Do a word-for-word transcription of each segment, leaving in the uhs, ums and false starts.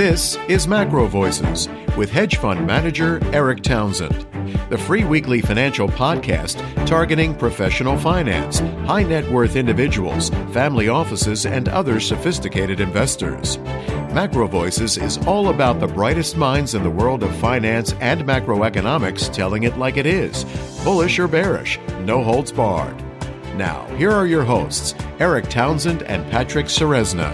This is Macro Voices with hedge fund manager Eric Townsend, the free weekly financial podcast targeting professional finance, high net worth individuals, family offices, and other sophisticated investors. Macro Voices is all about the brightest minds in the world of finance and macroeconomics telling it like it is, bullish or bearish, no holds barred. Now, here are your hosts, Eric Townsend and Patrick Ceresna.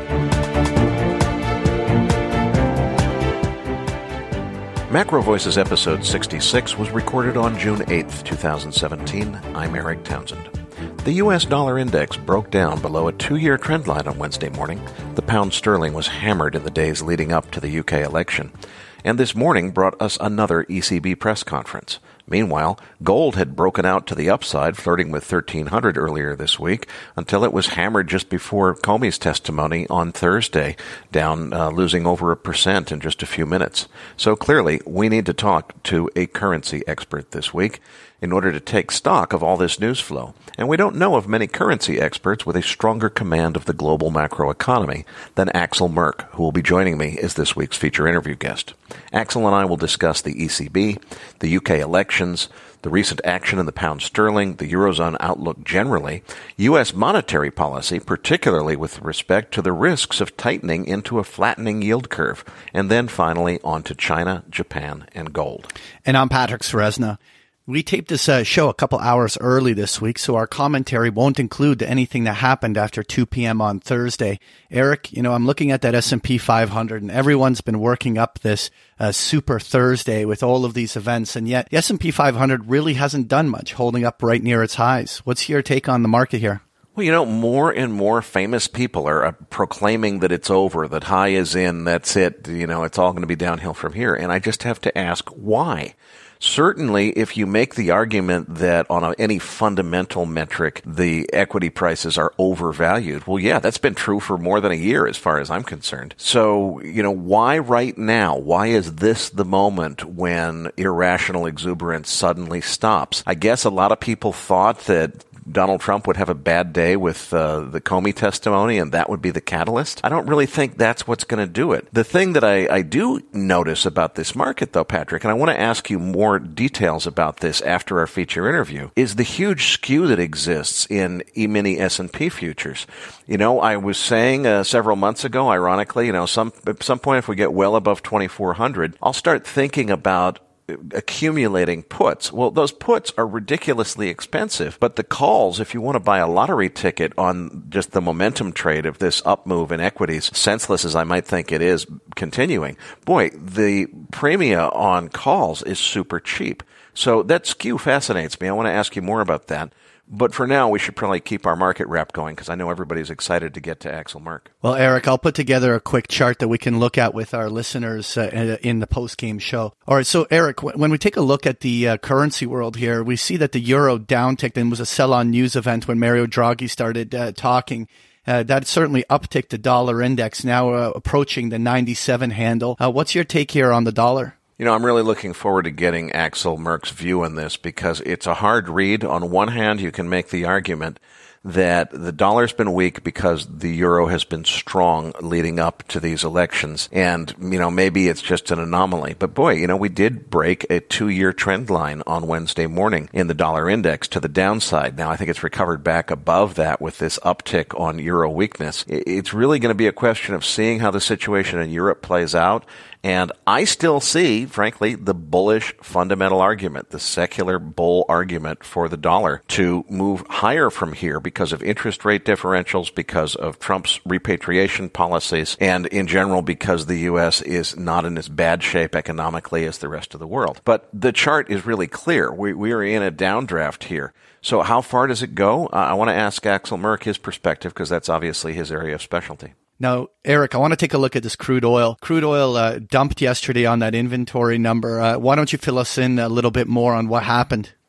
Macro Voices episode sixty-six was recorded on June eighth, twenty seventeen. I'm Eric Townsend. The U S dollar index broke down below a two-year trend line on Wednesday morning. The pound sterling was hammered in the days leading up to the U K election. And this morning brought us another E C B press conference. Meanwhile, gold had broken out to the upside, flirting with thirteen hundred earlier this week, until it was hammered just before Comey's testimony on Thursday, down uh, losing over a percent in just a few minutes. So clearly, we need to talk to a currency expert this week in order to take stock of all this news flow. And we don't know of many currency experts with a stronger command of the global macroeconomy than Axel Merk, who will be joining me as this week's feature interview guest. Axel and I will discuss the E C B, the U K elections, the recent action in the pound sterling, the Eurozone outlook generally, U S monetary policy, particularly with respect to the risks of tightening into a flattening yield curve, and then finally on to China, Japan, and gold. And I'm Patrick Ceresna. We taped this uh, show a couple hours early this week, so our commentary won't include anything that happened after two p.m. on Thursday. Eric, you know, I'm looking at that S and P five hundred, and everyone's been working up this uh, Super Thursday with all of these events, and yet the S and P five hundred really hasn't done much, holding up right near its highs. What's your take on the market here? Well, you know, more and more famous people are uh, proclaiming that it's over, that high is in, that's it, you know, it's all going to be downhill from here. And I just have to ask, why? Certainly, if you make the argument that on a, any fundamental metric, the equity prices are overvalued, well, yeah, that's been true for more than a year as far as I'm concerned. So, you know, why right now? Why is this the moment when irrational exuberance suddenly stops? I guess a lot of people thought that Donald Trump would have a bad day with uh, the Comey testimony, and that would be the catalyst. I don't really think that's what's going to do it. The thing that I, I do notice about this market, though, Patrick, and I want to ask you more details about this after our feature interview, is the huge skew that exists in E-mini S and P futures. You know, I was saying uh, several months ago, ironically, you know, some at some point if we get well above twenty-four hundred, I'll start thinking about accumulating puts. Well, those puts are ridiculously expensive, but the calls, if you want to buy a lottery ticket on just the momentum trade of this up move in equities, senseless as I might think it is continuing, boy, the premia on calls is super cheap. So that skew fascinates me. I want to ask you more about that. But for now, we should probably keep our market wrap going because I know everybody's excited to get to Axel Merk. Well, Eric, I'll put together a quick chart that we can look at with our listeners uh, in the post-game show. All right, so Eric, when we take a look at the uh, currency world here, we see that the euro downticked and was a sell-on news event when Mario Draghi started uh, talking. Uh, that certainly upticked the dollar index, now uh, approaching the ninety-seven handle. Uh, what's your take here on the dollar? You know, I'm really looking forward to getting Axel Merk's view on this because it's a hard read. On one hand, you can make the argument that the dollar's been weak because the euro has been strong leading up to these elections. And, you know, maybe it's just an anomaly. But boy, you know, we did break a two-year trend line on Wednesday morning in the dollar index to the downside. Now, I think it's recovered back above that with this uptick on euro weakness. It's really going to be a question of seeing how the situation in Europe plays out. And I still see, frankly, the bullish fundamental argument, the secular bull argument for the dollar to move higher from here because of interest rate differentials, because of Trump's repatriation policies, and in general because the U S is not in as bad shape economically as the rest of the world. But the chart is really clear. We, we are in a downdraft here. So how far does it go? Uh, I want to ask Axel Merk his perspective because that's obviously his area of specialty. Now, Eric, I want to take a look at this crude oil. Crude oil uh, dumped yesterday on that inventory number. Uh, why don't you fill us in a little bit more on what happened?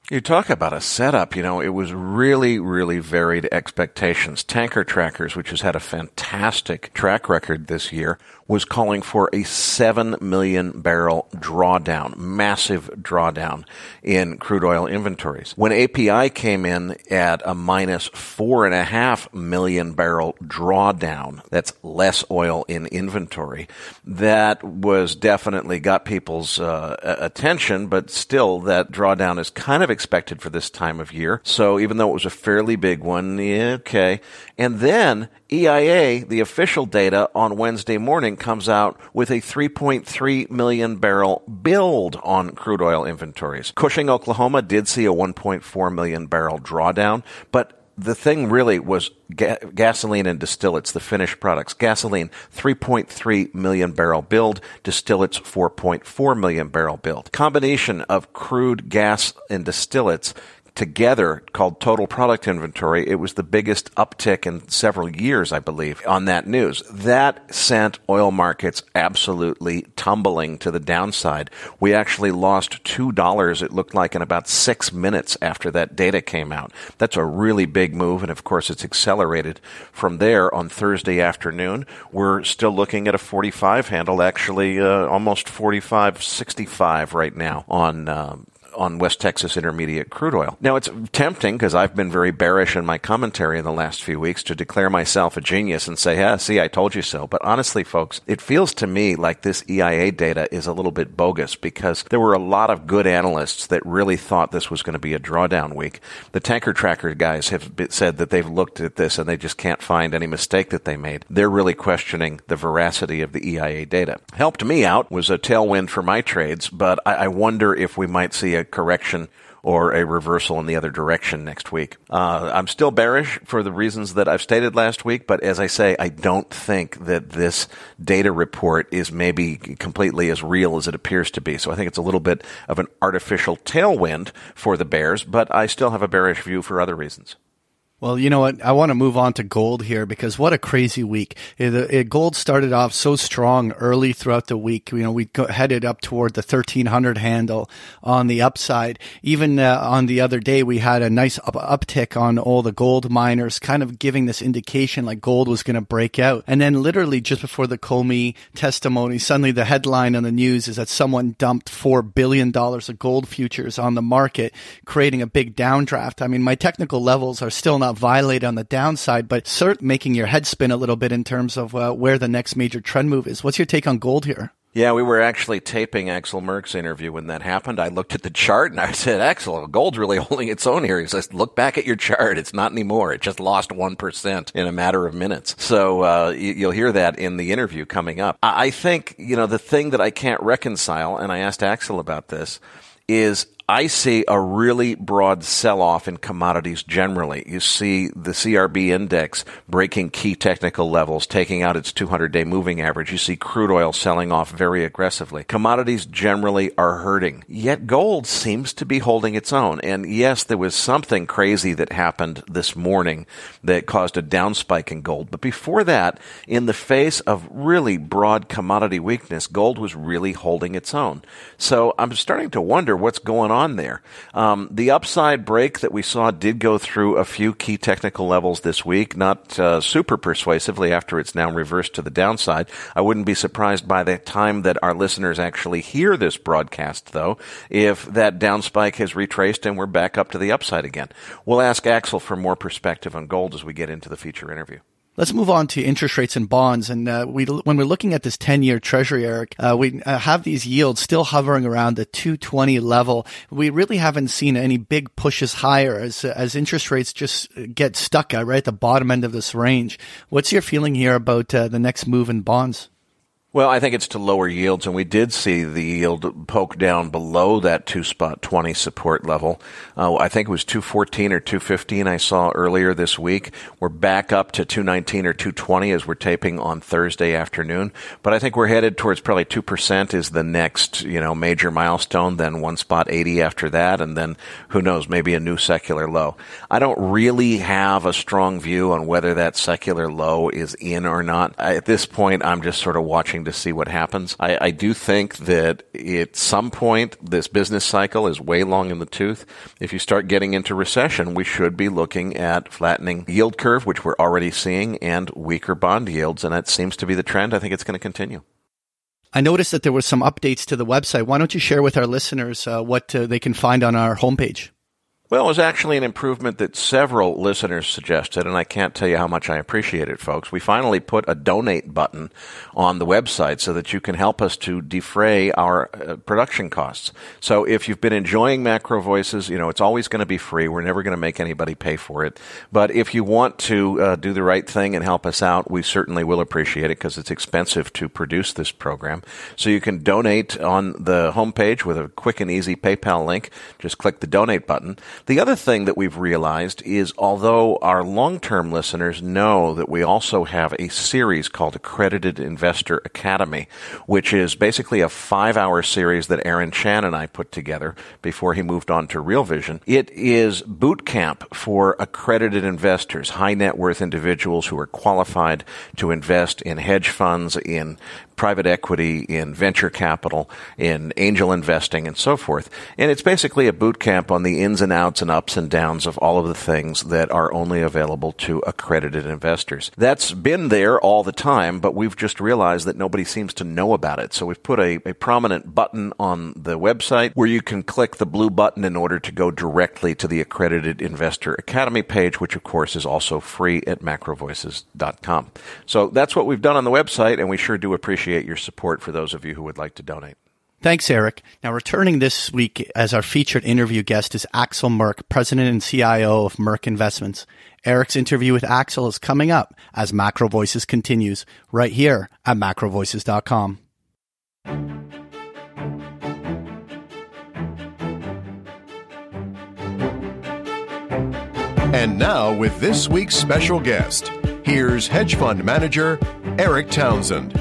You talk about a setup, you know, it was really, really varied expectations. Tanker Trackers, which has had a fantastic track record this year, was calling for a seven million barrel drawdown, massive drawdown in crude oil inventories. When A P I came in at a minus four and a half million barrel drawdown, that's less oil in inventory, that was definitely got people's uh, attention, but still that drawdown is kind of expected for this time of year. So even though it was a fairly big one, yeah, okay. And then E I A, the official data on Wednesday morning, comes out with a three point three million barrel build on crude oil inventories. Cushing, Oklahoma did see a one point four million barrel drawdown, but the thing really was ga- gasoline and distillates, the finished products. Gasoline, three point three million barrel build. Distillates, four point four million barrel build. Combination of crude, gas, and distillates together, called total product inventory, it was the biggest uptick in several years, I believe, on that news. That sent oil markets absolutely tumbling to the downside. We actually lost two dollars, it looked like, in about six minutes after that data came out. That's a really big move, and of course it's accelerated from there on Thursday afternoon. We're still looking at a forty-five handle, actually uh, almost forty-five sixty-five right now on uh, on West Texas Intermediate crude oil. Now, it's tempting, because I've been very bearish in my commentary in the last few weeks, to declare myself a genius and say, yeah, see, I told you so. But honestly, folks, it feels to me like this E I A data is a little bit bogus, because there were a lot of good analysts that really thought this was going to be a drawdown week. The Tanker Tracker guys have said that they've looked at this and they just can't find any mistake that they made. They're really questioning the veracity of the E I A data. Helped me out, was a tailwind for my trades, but I, I wonder if we might see a correction or a reversal in the other direction next week. Uh, I'm still bearish for the reasons that I've stated last week, but as I say, I don't think that this data report is maybe completely as real as it appears to be. So I think it's a little bit of an artificial tailwind for the bears, but I still have a bearish view for other reasons. Well, you know what? I want to move on to gold here, because what a crazy week. It, it, gold started off so strong early throughout the week. You know, we go, headed up toward the thirteen hundred handle on the upside. Even uh, on the other day, we had a nice up, uptick on all the gold miners, kind of giving this indication like gold was going to break out. And then literally just before the Comey testimony, suddenly the headline on the news is that someone dumped four billion dollars of gold futures on the market, creating a big downdraft. I mean, my technical levels are still not violate on the downside, but cert making your head spin a little bit in terms of uh, where the next major trend move is. What's your take on gold here? Yeah, we were actually taping Axel Merck's interview when that happened. I looked at the chart and I said, Axel, gold's really holding its own here. He says, look back at your chart. It's not anymore. It just lost one percent in a matter of minutes. So uh, you'll hear that in the interview coming up. I think, you know, the thing that I can't reconcile, and I asked Axel about this, is I see a really broad sell-off in commodities generally. You see the C R B index breaking key technical levels, taking out its two hundred day moving average. You see crude oil selling off very aggressively. Commodities generally are hurting. Yet gold seems to be holding its own. And yes, there was something crazy that happened this morning that caused a down spike in gold. But before that, in the face of really broad commodity weakness, gold was really holding its own. So I'm starting to wonder what's going on on there. Um, the upside break that we saw did go through a few key technical levels this week, not uh, super persuasively after it's now reversed to the downside. I wouldn't be surprised by the time that our listeners actually hear this broadcast, though, if that down spike has retraced and we're back up to the upside again. We'll ask Axel for more perspective on gold as we get into the feature interview. Let's move on to interest rates and bonds. And uh, we, when we're looking at this ten-year Treasury, Eric, uh, we uh, have these yields still hovering around the two twenty level. We really haven't seen any big pushes higher as as interest rates just get stuck uh, right at the bottom end of this range. What's your feeling here about uh, the next move in bonds? Well, I think it's to lower yields, and we did see the yield poke down below that two spot twenty support level. Uh, I think it was two fourteen or two fifteen I saw earlier this week. We're back up to two nineteen or two twenty as we're taping on Thursday afternoon. But I think we're headed towards probably two percent is the next, you know, major milestone, then one spot eighty after that, and then who knows, maybe a new secular low. I don't really have a strong view on whether that secular low is in or not. I, at this point, I'm just sort of watching to see what happens. I, I do think that at some point, this business cycle is way long in the tooth. If you start getting into recession, we should be looking at flattening yield curve, which we're already seeing, and weaker bond yields, and that seems to be the trend. I think it's going to continue. I noticed that there were some updates to the website. Why don't you share with our listeners uh, what uh, they can find on our homepage? Well, it was actually an improvement that several listeners suggested, and I can't tell you how much I appreciate it, folks. We finally put a donate button on the website so that you can help us to defray our uh, production costs. So if you've been enjoying Macro Voices, you know, it's always going to be free. We're never going to make anybody pay for it. But if you want to uh, do the right thing and help us out, we certainly will appreciate it because it's expensive to produce this program. So you can donate on the homepage with a quick and easy PayPal link. Just click the donate button. The other thing that we've realized is although our long-term listeners know that we also have a series called Accredited Investor Academy, which is basically a five-hour series that Aaron Chan and I put together before he moved on to Real Vision. It is boot camp for accredited investors, high net worth individuals who are qualified to invest in hedge funds, in private equity, in venture capital, in angel investing, and so forth. And it's basically a boot camp on the ins and outs and ups and downs of all of the things that are only available to accredited investors. That's been there all the time, but we've just realized that nobody seems to know about it. So we've put a, a prominent button on the website where you can click the blue button in order to go directly to the Accredited Investor Academy page, which of course is also free at macro voices dot com. So that's what we've done on the website, and we sure do appreciate your support for those of you who would like to donate. Thanks, Eric. Now, returning this week as our featured interview guest is Axel Merck, President and C I O of Merck Investments. Eric's interview with Axel is coming up as Macro Voices continues right here at macro voices dot com. And now, with this week's special guest, here's hedge fund manager Eric Townsend.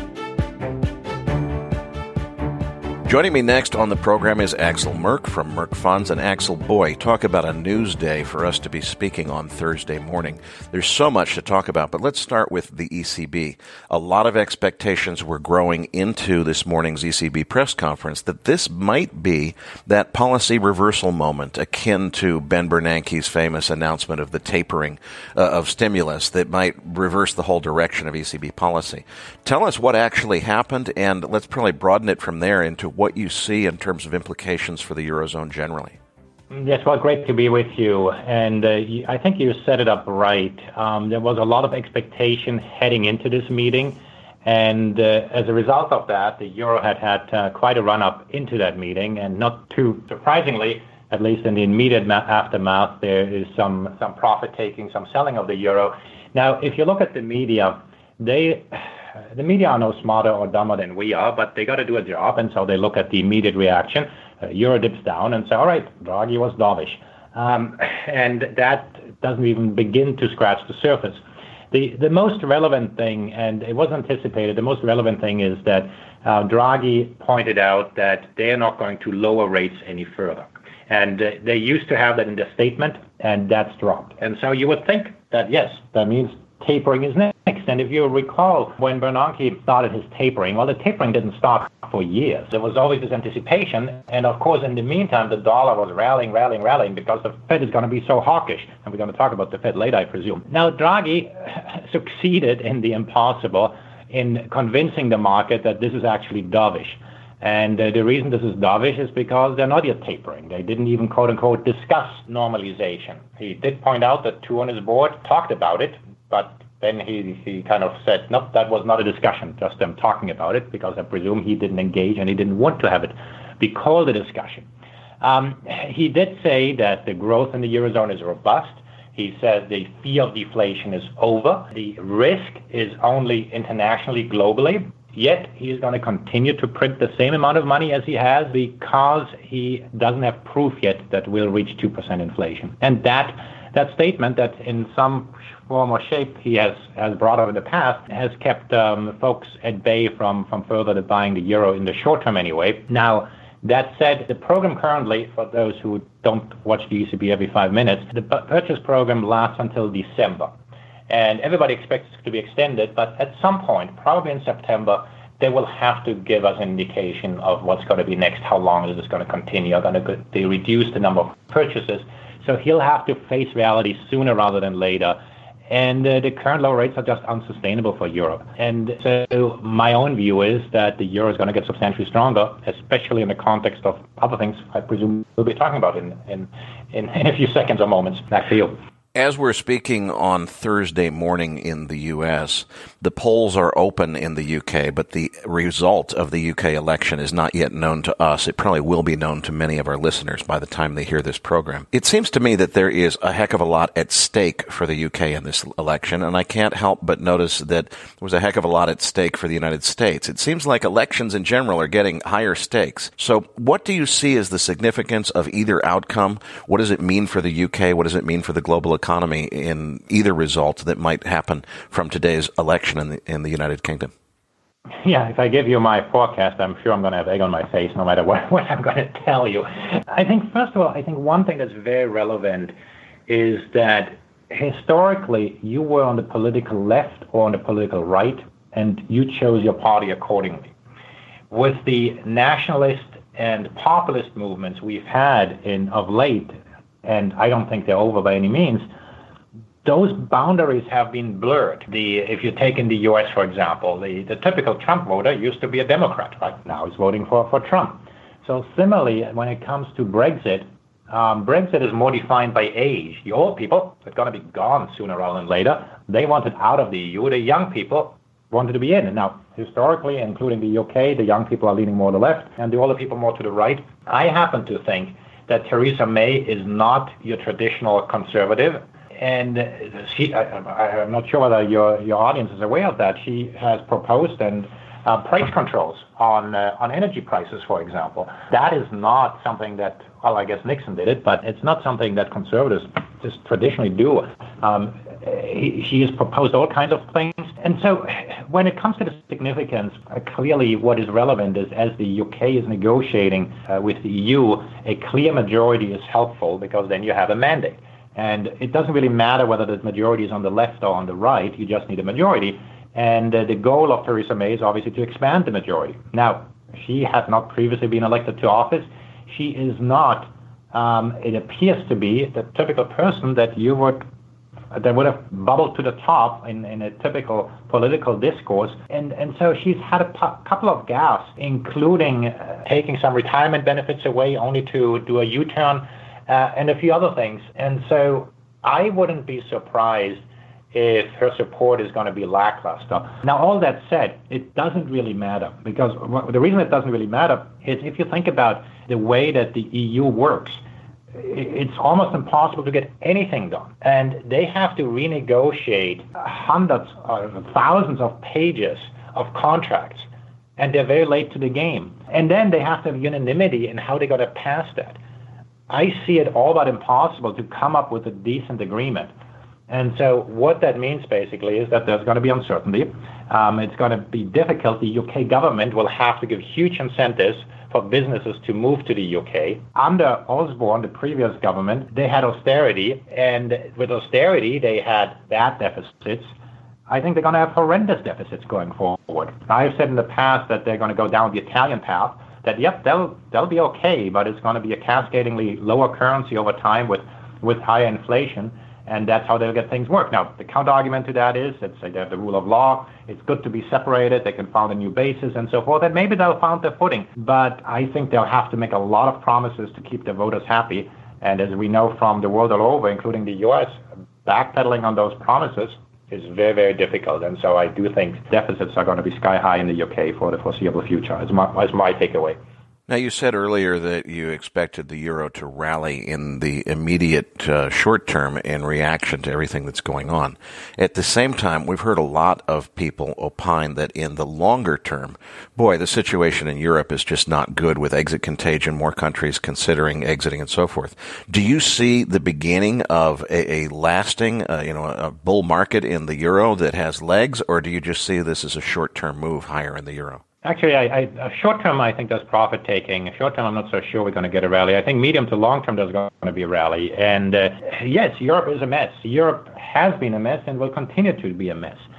Joining me next on the program is Axel Merck from Merck Funds. And Axel, boy, talk about a news day for us to be speaking on Thursday morning. There's so much to talk about, but let's start with the E C B. A lot of expectations were growing into this morning's E C B press conference that this might be that policy reversal moment akin to Ben Bernanke's famous announcement of the tapering uh, of stimulus that might reverse the whole direction of E C B policy. Tell us what actually happened, and let's probably broaden it from there into what you see in terms of implications for the Eurozone generally. Yes, well, great to be with you. And uh, I think you set it up right. Um, there was a lot of expectation heading into this meeting. And uh, as a result of that, the euro had had uh, quite a run-up into that meeting. And not too surprisingly, at least in the immediate ma- aftermath, there is some, some profit-taking, some selling of the euro. Now, if you look at the media, they... The media are no smarter or dumber than we are, but they got to do a job, and so they look at the immediate reaction. Uh, euro dips down and say, all right, Draghi was dovish. Um, and that doesn't even begin to scratch the surface. The the most relevant thing, and it was anticipated, the most relevant thing is that uh, Draghi pointed out that they are not going to lower rates any further. And uh, they used to have that in their statement, and that's dropped. And so you would think that, yes, that means tapering is next. And if you recall, when Bernanke started his tapering, well, the tapering didn't start for years. There was always this anticipation. And of course, in the meantime, the dollar was rallying, rallying, rallying because the Fed is going to be so hawkish. And we're going to talk about the Fed later, I presume. Now, Draghi succeeded in the impossible in convincing the market that this is actually dovish. And uh, the reason this is dovish is because they're not yet tapering. They didn't even, quote unquote, discuss normalization. He did point out that two on his board talked about it, but then he, he kind of said, nope, that was not a discussion, just them talking about it, because I presume he didn't engage and he didn't want to have it be called a discussion. Um, he did say that the growth in the Eurozone is robust. He said the fear of deflation is over. The risk is only internationally, globally. Yet he is going to continue to print the same amount of money as he has because he doesn't have proof yet that we'll reach two percent inflation. And that that statement that in some form or shape he has, has brought up in the past has kept um, folks at bay from, from further buying the euro in the short term anyway. Now, that said, the program currently, for those who don't watch the E C B every five minutes, the purchase program lasts until December. And everybody expects it to be extended, but at some point, probably in September, they will have to give us an indication of what's going to be next, how long is this going to continue, are going to they reduce the number of purchases. So he'll have to face reality sooner rather than later. And uh, the current low rates are just unsustainable for Europe. And so my own view is that the euro is going to get substantially stronger, especially in the context of other things I presume we'll be talking about in, in, in, in a few seconds or moments. Back to you. As we're speaking on Thursday morning in the U S, the polls are open in the U K, but the result of the U K election is not yet known to us. It probably will be known to many of our listeners by the time they hear this program. It seems to me that there is a heck of a lot at stake for the U K in this election, and I can't help but notice that there was a heck of a lot at stake for the United States. It seems like elections in general are getting higher stakes. So what do you see as the significance of either outcome? What does it mean for the U K? What does it mean for the global economy? economy in either result that might happen from today's election in the, in the United Kingdom? Yeah, if I give you my forecast, I'm sure I'm going to have egg on my face no matter what, what I'm going to tell you. I think, first of all, I think one thing that's very relevant is that historically you were on the political left or on the political right, and you chose your party accordingly. With the nationalist and populist movements we've had in of late, and I don't think they're over by any means, those boundaries have been blurred. The if you take in the U S, for example, the, the typical Trump voter used to be a Democrat. Right now he's voting for, for Trump. So similarly, when it comes to Brexit, um, Brexit is more defined by age. The old people are going to be gone sooner rather than later. They wanted out of the E U. The young people wanted to be in. And now, historically, including the U K, the young people are leaning more to the left, and the older people more to the right. I happen to think that Theresa May is not your traditional conservative. And she, I, I'm not sure whether your, your audience is aware of that. She has proposed and uh, price controls on uh, on energy prices, for example. That is not something that, well, I guess Nixon did it, but it's not something that conservatives just traditionally do. Um, he, she has proposed all kinds of things. And so when it comes to the significance, uh, clearly what is relevant is as the U K is negotiating uh, with the E U, a clear majority is helpful because then you have a mandate. And it doesn't really matter whether the majority is on the left or on the right, you just need a majority. And uh, the goal of Theresa May is obviously to expand the majority. Now, she had not previously been elected to office. She is not, um, it appears to be, the typical person that you would that would have bubbled to the top in, in a typical political discourse. And, and so she's had a pu- couple of gaffes, including uh, taking some retirement benefits away only to do a U-turn uh, and a few other things. And so I wouldn't be surprised if her support is going to be lackluster. Now, all that said, it doesn't really matter, because the reason it doesn't really matter is if you think about the way that the E U works, it's almost impossible to get anything done. And they have to renegotiate hundreds or thousands of pages of contracts, and they're very late to the game. And then they have to have unanimity in how they're going to pass that. I see it all but impossible to come up with a decent agreement. And so what that means basically is that there's going to be uncertainty. Um, it's going to be difficult. The U K government will have to give huge incentives for businesses to move to the U K. Under Osborne, the previous government, they had austerity, and with austerity, they had bad deficits. I think they're going to have horrendous deficits going forward. I've said in the past that they're going to go down the Italian path, that, yep, they'll they'll be okay, but it's going to be a cascadingly lower currency over time with, with higher inflation. And that's how they'll get things work. Now, the counter-argument to that is that they have the rule of law. It's good to be separated. They can found a new basis and so forth. And maybe they'll find their footing. But I think they'll have to make a lot of promises to keep their voters happy. And as we know from the world all over, including the U S, backpedaling on those promises is very, very difficult. And so I do think deficits are going to be sky high in the U K for the foreseeable future, is my, is my takeaway. Now, you said earlier that you expected the euro to rally in the immediate uh, short term in reaction to everything that's going on. At the same time, we've heard a lot of people opine that in the longer term, boy, the situation in Europe is just not good with exit contagion, more countries considering exiting and so forth. Do you see the beginning of a, a lasting, uh, you know, a bull market in the euro that has legs, or do you just see this as a short-term move higher in the euro? Actually, I, I, short term, I think there's profit taking. Short term, I'm not so sure we're going to get a rally. I think medium to long term, there's going to be a rally. And uh, yes, Europe is a mess. Europe has been a mess and will continue to be a mess.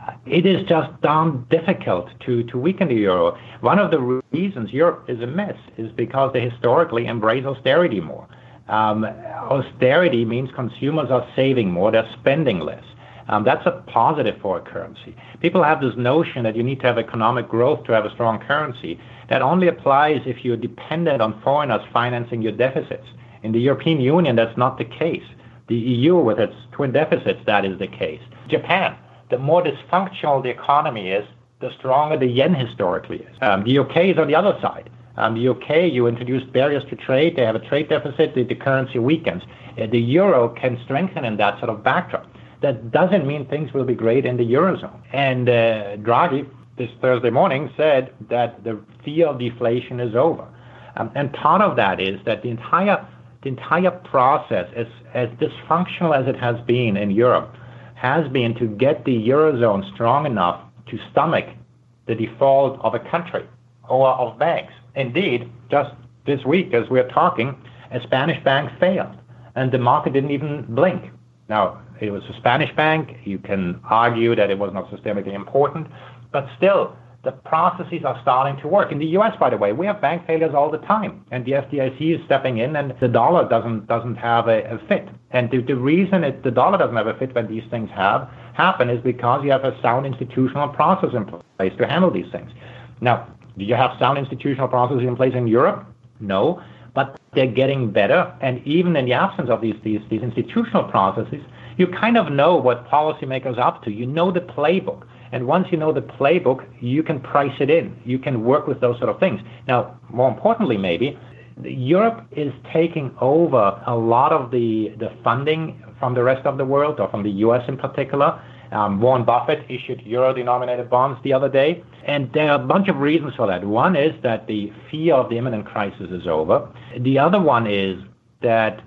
it is just darn difficult to, to weaken the euro. One of the reasons Europe is a mess is because they historically embrace austerity more. Um, austerity means consumers are saving more, they're spending less. Um, that's a positive for a currency. People have this notion that you need to have economic growth to have a strong currency. That only applies if you're dependent on foreigners financing your deficits. In the European Union, that's not the case. The E U, with its twin deficits, that is the case. Japan, the more dysfunctional the economy is, the stronger the yen historically is. Um, the U K is on the other side. Um, the U K, you introduce barriers to trade, they have a trade deficit, the, the currency weakens. Uh, the euro can strengthen in that sort of backdrop. That doesn't mean things will be great in the Eurozone. And uh, Draghi, this Thursday morning, said that the fear of deflation is over. Um, and part of that is that the entire the entire process, as, as dysfunctional as it has been in Europe, has been to get the Eurozone strong enough to stomach the default of a country or of banks. Indeed, just this week, as we're talking, a Spanish bank failed, and the market didn't even blink. Now, it was a Spanish bank. You can argue that it was not systemically important, but still, the processes are starting to work. In the U S, by the way, we have bank failures all the time, and the F D I C is stepping in, and the dollar doesn't doesn't have a, a fit. And the, the reason it, the dollar doesn't have a fit when these things have happen is because you have a sound institutional process in place to handle these things. Now, do you have sound institutional processes in place in Europe? No, but they're getting better. And even in the absence of these these these institutional processes, you kind of know what policymakers are up to. You know the playbook. And once you know the playbook, you can price it in. You can work with those sort of things. Now, more importantly, maybe, Europe is taking over a lot of the, the funding from the rest of the world, or from the U S in particular. Um, Warren Buffett issued euro-denominated bonds the other day. And there are a bunch of reasons for that. One is that the fear of the imminent crisis is over. The other one is that,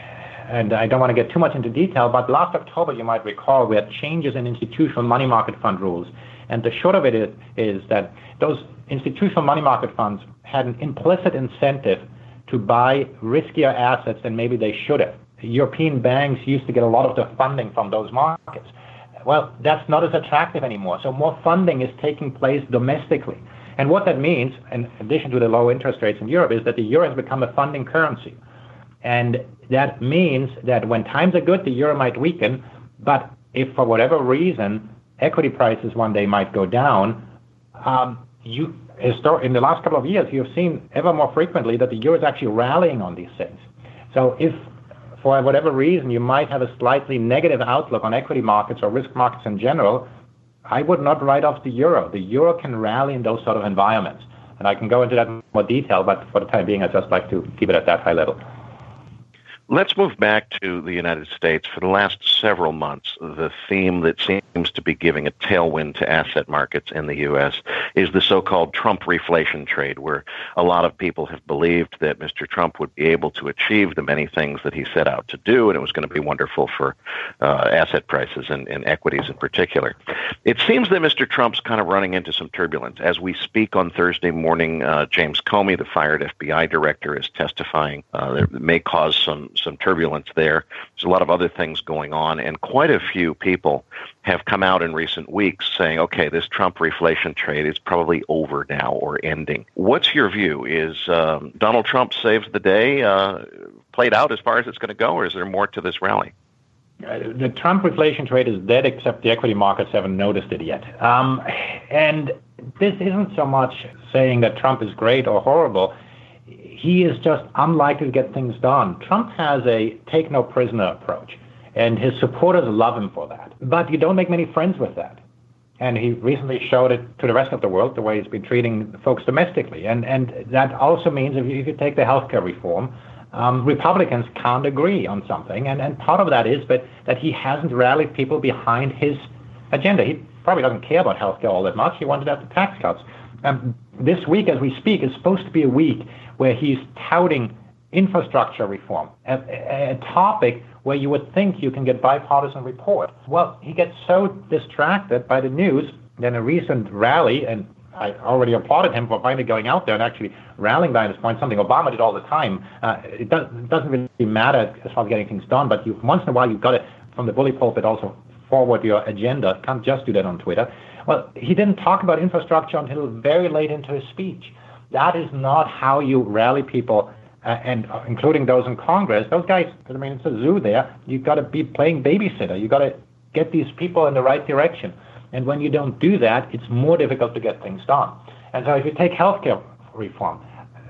and I don't want to get too much into detail, but last October, you might recall, we had changes in institutional money market fund rules. And the short of it is, is that those institutional money market funds had an implicit incentive to buy riskier assets than maybe they should have. European banks used to get a lot of their funding from those markets. Well, that's not as attractive anymore. So more funding is taking place domestically. And what that means, in addition to the low interest rates in Europe, is that the euro has become a funding currency. And that means that when times are good, the euro might weaken. But if for whatever reason, equity prices one day might go down, um, you histor- in the last couple of years, you've seen ever more frequently that the euro is actually rallying on these things. So if for whatever reason you might have a slightly negative outlook on equity markets or risk markets in general, I would not write off the euro. The euro can rally in those sort of environments. And I can go into that in more detail, but for the time being, I'd just like to keep it at that high level. Let's move back to the United States. For the last several months, the theme that seems to be giving a tailwind to asset markets in the U S is the so-called Trump reflation trade, where a lot of people have believed that Mister Trump would be able to achieve the many things that he set out to do, and it was going to be wonderful for uh, asset prices and, and equities in particular. It seems that Mister Trump's kind of running into some turbulence. As we speak on Thursday morning, uh, James Comey, the fired F B I director, is testifying. Uh, that may cause some some turbulence there. There's a lot of other things going on, and quite a few people have come out in recent weeks saying, okay, this Trump reflation trade is probably over now or ending. What's your view? Is um, Donald Trump saves the day uh, played out as far as it's going to go, or is there more to this rally? The Trump reflation trade is dead, except the equity markets haven't noticed it yet. Um, and this isn't so much saying that Trump is great or horrible. He is just unlikely to get things done. Trump has a take-no-prisoner approach, and his supporters love him for that. But you don't make many friends with that. And he recently showed it to the rest of the world, the way he's been treating folks domestically. And and that also means if you, if you take the healthcare reform, um, Republicans can't agree on something. And, and part of that is that, that he hasn't rallied people behind his agenda. He probably doesn't care about healthcare all that much. He wanted to have the tax cuts. Um, this week, as we speak, is supposed to be a week where he's touting infrastructure reform, a, a, a topic where you would think you can get bipartisan support. Well, he gets so distracted by the news that a recent rally, and I already applauded him for finally going out there and actually rallying by this point, something Obama did all the time. Uh, it, does, it doesn't really matter as far as getting things done, but you, once in a while you've got to, from the bully pulpit, also forward your agenda. Can't just do that on Twitter. Well, he didn't talk about infrastructure until very late into his speech. That is not how you rally people, uh, and uh, including those in Congress. Those guys, I mean, it's a zoo there. You've got to be playing babysitter. You've got to get these people in the right direction. And when you don't do that, it's more difficult to get things done. And so if you take healthcare reform,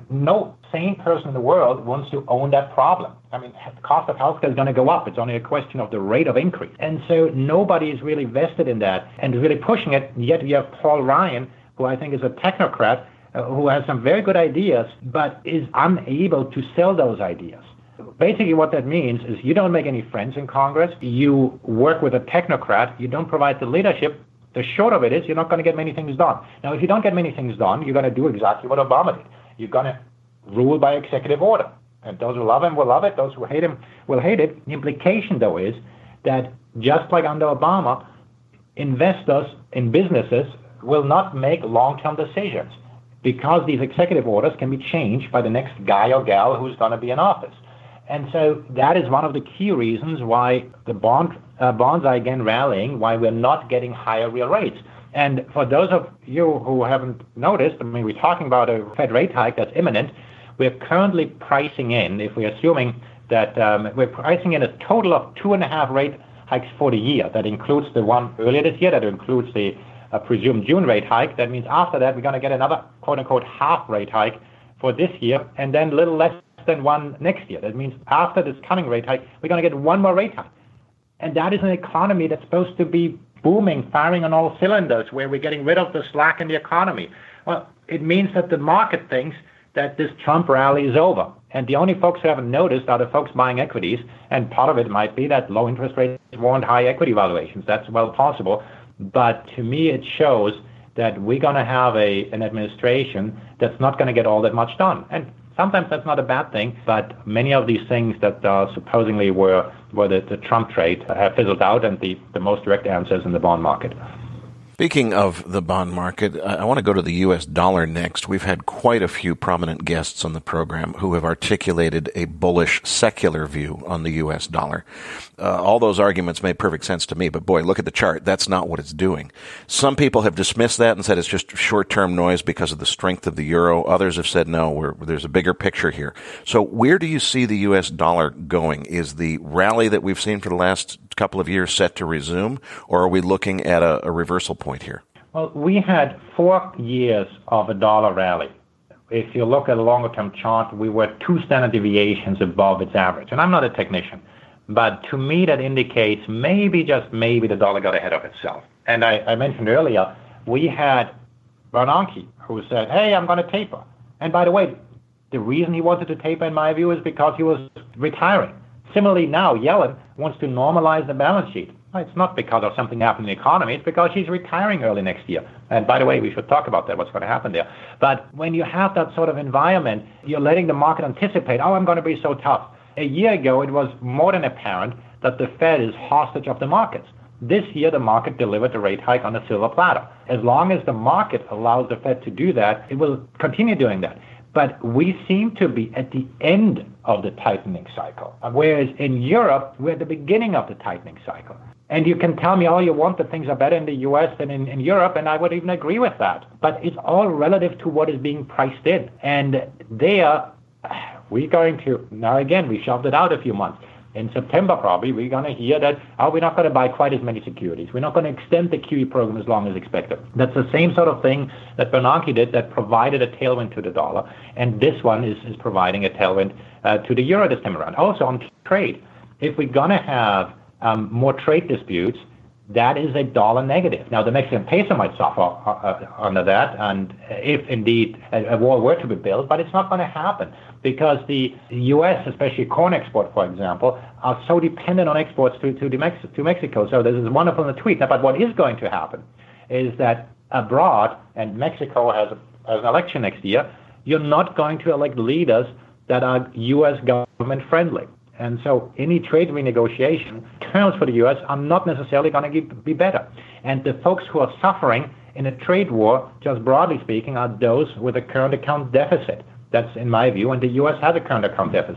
no sane person in the world wants to own that problem. I mean, the cost of healthcare is going to go up. It's only a question of the rate of increase. And so nobody is really vested in that and really pushing it. Yet you have Paul Ryan, who I think is a technocrat, uh, who has some very good ideas, but is unable to sell those ideas. Basically what that means is you don't make any friends in Congress. You work with a technocrat. You don't provide the leadership. The short of it is you're not going to get many things done. Now, if you don't get many things done, you're going to do exactly what Obama did. You're going to rule by executive order. And those who love him will love it. Those who hate him will hate it. The implication, though, is that just like under Obama, investors in businesses will not make long-term decisions because these executive orders can be changed by the next guy or gal who's going to be in office. And so that is one of the key reasons why the bond uh, bonds are again rallying, why we're not getting higher real rates. And for those of you who haven't noticed, I mean, we're talking about a Fed rate hike that's imminent. We're currently pricing in, if we're assuming that um, we're pricing in a total of two and a half rate hikes for the year. That includes the one earlier this year, that includes the uh, presumed June rate hike. That means after that, we're going to get another quote-unquote half rate hike for this year, and then a little less than one next year. That means after this coming rate hike, we're going to get one more rate hike. And that is an economy that's supposed to be booming, firing on all cylinders, where we're getting rid of the slack in the economy. Well, it means that the market thinks that this Trump rally is over. And the only folks who haven't noticed are the folks buying equities. And part of it might be that low interest rates warrant high equity valuations. That's well possible. But to me, it shows that we're going to have a an administration that's not going to get all that much done. And sometimes that's not a bad thing, but many of these things that uh, supposedly were, were the, the Trump trade have fizzled out, and the, the most direct answers in the bond market. Speaking of the bond market, I want to go to the U S dollar next. We've had quite a few prominent guests on the program who have articulated a bullish secular view on the U S dollar. Uh, all those arguments made perfect sense to me, but boy, look at the chart. That's not what it's doing. Some people have dismissed that and said it's just short-term noise because of the strength of the euro. Others have said, no, we're, there's a bigger picture here. So where do you see the U S dollar going? Is the rally that we've seen for the last couple of years set to resume, or are we looking at a, a reversal point here? Well, we had four years of a dollar rally. If you look at a longer-term chart, we were two standard deviations above its average. And I'm not a technician, but to me that indicates maybe, just maybe, the dollar got ahead of itself. And I, I mentioned earlier, we had Bernanke, who said, hey, I'm going to taper. And by the way, the reason he wanted to taper, in my view, is because he was retiring. Similarly now, Yellen wants to normalize the balance sheet. It's not because of something happening in the economy. It's because she's retiring early next year. And by the way, we should talk about that, what's going to happen there. But when you have that sort of environment, you're letting the market anticipate, oh, I'm going to be so tough. A year ago, it was more than apparent that the Fed is hostage of the markets. This year, the market delivered a rate hike on a silver platter. As long as the market allows the Fed to do that, it will continue doing that. But we seem to be at the end of the tightening cycle, whereas in Europe, we're at the beginning of the tightening cycle. And you can tell me all you want that things are better in the U S than in, in Europe, and I would even agree with that. But it's all relative to what is being priced in. And there, we're going to, now again, we shoved it out a few months. In September, probably, we're going to hear that, oh, we're not going to buy quite as many securities. We're not going to extend the Q E program as long as expected. That's the same sort of thing that Bernanke did that provided a tailwind to the dollar. And this one is, is providing a tailwind uh, to the euro this time around. Also on trade, if we're going to have um, more trade disputes, that is a dollar negative. Now, the Mexican peso might suffer uh, under that, and if indeed a, a war were to be built, but it's not going to happen because the U S, especially corn export, for example, are so dependent on exports to to, the Mex- to Mexico. So this is wonderful in the tweet. But what is going to happen is that abroad, and Mexico has, a, has an election next year, you're not going to elect leaders that are U S government friendly. And so any trade renegotiation terms for the U S are not necessarily going to be better. And the folks who are suffering in a trade war, just broadly speaking, are those with a current account deficit. That's in my view, and the U S has a current account deficit.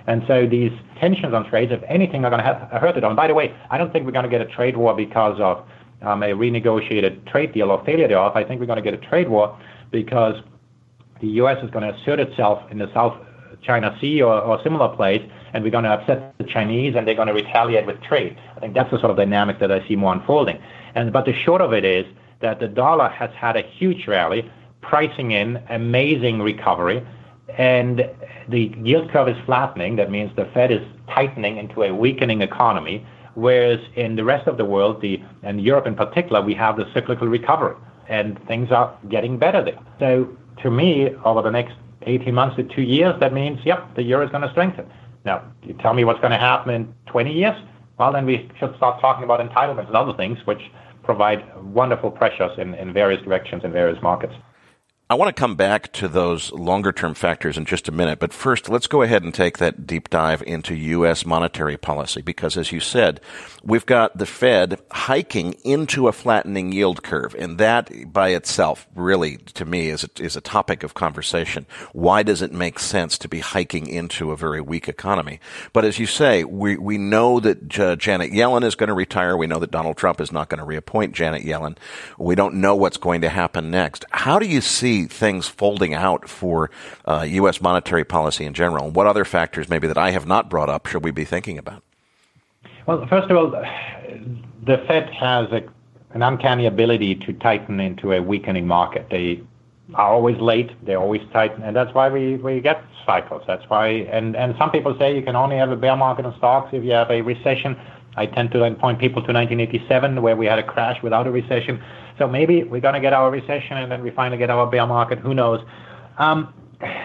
And so these tensions on trades, if anything, are going to have hurt it. And by the way, I don't think we're going to get a trade war because of um, a renegotiated trade deal or failure thereof. I think we're going to get a trade war because the U S is going to assert itself in the South China Sea or, or similar place, and we're going to upset the Chinese, and they're going to retaliate with trade. I think that's the sort of dynamic that I see more unfolding. And but the short of it is that the dollar has had a huge rally, pricing in amazing recovery, and the yield curve is flattening. That means the Fed is tightening into a weakening economy, whereas in the rest of the world, the and Europe in particular, we have the cyclical recovery, and things are getting better there. So to me, over the next eighteen months to two years, that means, yep, the euro is going to strengthen. Now, you tell me what's going to happen in twenty years? Well, then we should start talking about entitlements and other things, which provide wonderful pressures in, in various directions in various markets. I want to come back to those longer-term factors in just a minute, but first, let's go ahead and take that deep dive into U S monetary policy, because as you said, we've got the Fed hiking into a flattening yield curve, and that by itself really, to me, is a, is a topic of conversation. Why does it make sense to be hiking into a very weak economy? But as you say, we, we know that uh, Janet Yellen is going to retire. We know that Donald Trump is not going to reappoint Janet Yellen. We don't know what's going to happen next. How do you see things folding out for uh, U S monetary policy in general? And what other factors maybe that I have not brought up should we be thinking about? Well, first of all, the Fed has a, an uncanny ability to tighten into a weakening market. They are always late. They always tighten. And that's why we, we get cycles. That's why, and, and some people say you can only have a bear market in stocks if you have a recession. I tend to then point people to nineteen eighty-seven, where we had a crash without a recession. So maybe we're going to get our recession and then we finally get our bear market. Who knows? Um,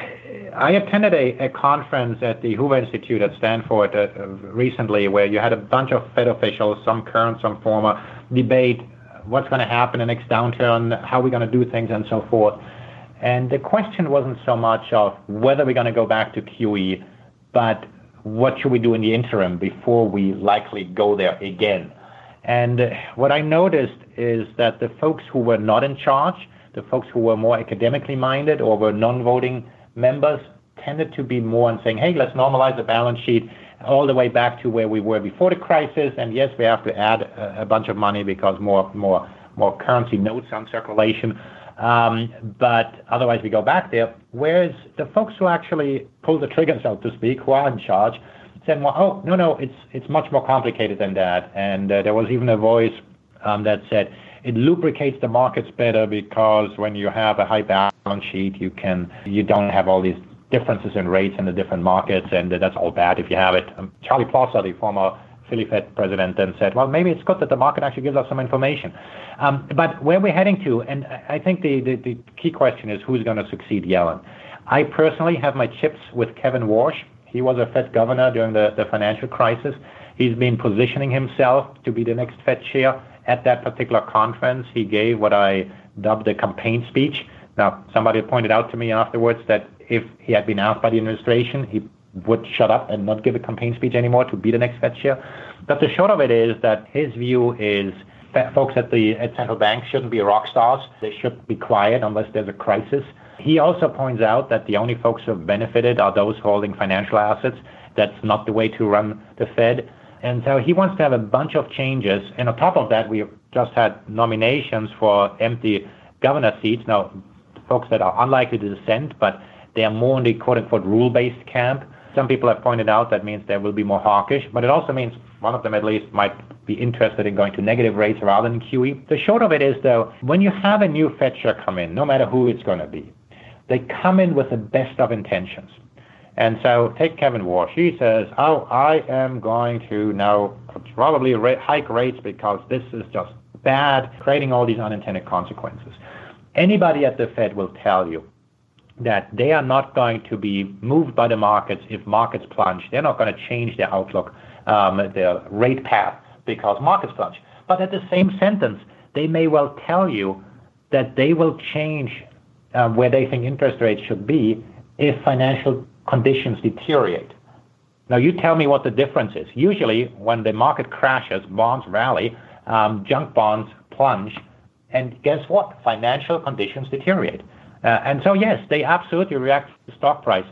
I attended a, a conference at the Hoover Institute at Stanford uh, recently, where you had a bunch of Fed officials, some current, some former, debate what's going to happen in the next downturn, how we're going to do things, and so forth. And the question wasn't so much of whether we're going to go back to Q E, but what should we do in the interim before we likely go there again? And what I noticed is that the folks who were not in charge, the folks who were more academically minded or were non-voting members, tended to be more on saying, hey, let's normalize the balance sheet all the way back to where we were before the crisis. And yes, we have to add a, a bunch of money because more more more currency notes on circulation. Um, but otherwise we go back there. Whereas the folks who actually pull the trigger, so to speak, who are in charge, said, well, oh, no, no, it's it's much more complicated than that. And uh, there was even a voice um, that said it lubricates the markets better because when you have a high balance sheet, you can you don't have all these differences in rates in the different markets, and uh, that's all bad if you have it. Um, Charlie Plosser, the former Philly Fed president, then said, well, maybe it's good that the market actually gives us some information. Um, but where we're heading to, and I think the, the, the key question is who's going to succeed Yellen. I personally have my chips with Kevin Warsh. He was a Fed governor during the, the financial crisis. He's been positioning himself to be the next Fed chair. At that particular conference, he gave what I dubbed a campaign speech. Now, somebody pointed out to me afterwards that if he had been asked by the administration, he would shut up and not give a campaign speech anymore to be the next Fed chair. But the short of it is that his view is that folks at the at central banks shouldn't be rock stars. They should be quiet unless there's a crisis. He also points out that the only folks who have benefited are those holding financial assets. That's not the way to run the Fed. And so he wants to have a bunch of changes. And on top of that, we just had nominations for empty governor seats. Now, folks that are unlikely to dissent, but they are more in the quote-unquote rule-based camp. Some people have pointed out that means they will be more hawkish, but it also means one of them at least might be interested in going to negative rates rather than Q E. The short of it is, though, when you have a new Fed chair come in, no matter who it's going to be, they come in with the best of intentions. And so take Kevin Warsh. He says, oh, I am going to now probably hike rates because this is just bad, creating all these unintended consequences. Anybody at the Fed will tell you that they are not going to be moved by the markets if markets plunge. They're not going to change their outlook, um, their rate path, because markets plunge. But at the same sentence, they may well tell you that they will change uh, where they think interest rates should be if financial conditions deteriorate. Now, you tell me what the difference is. Usually, when the market crashes, bonds rally, um, junk bonds plunge, and guess what? Financial conditions deteriorate. Uh, and so, yes, they absolutely react to stock prices.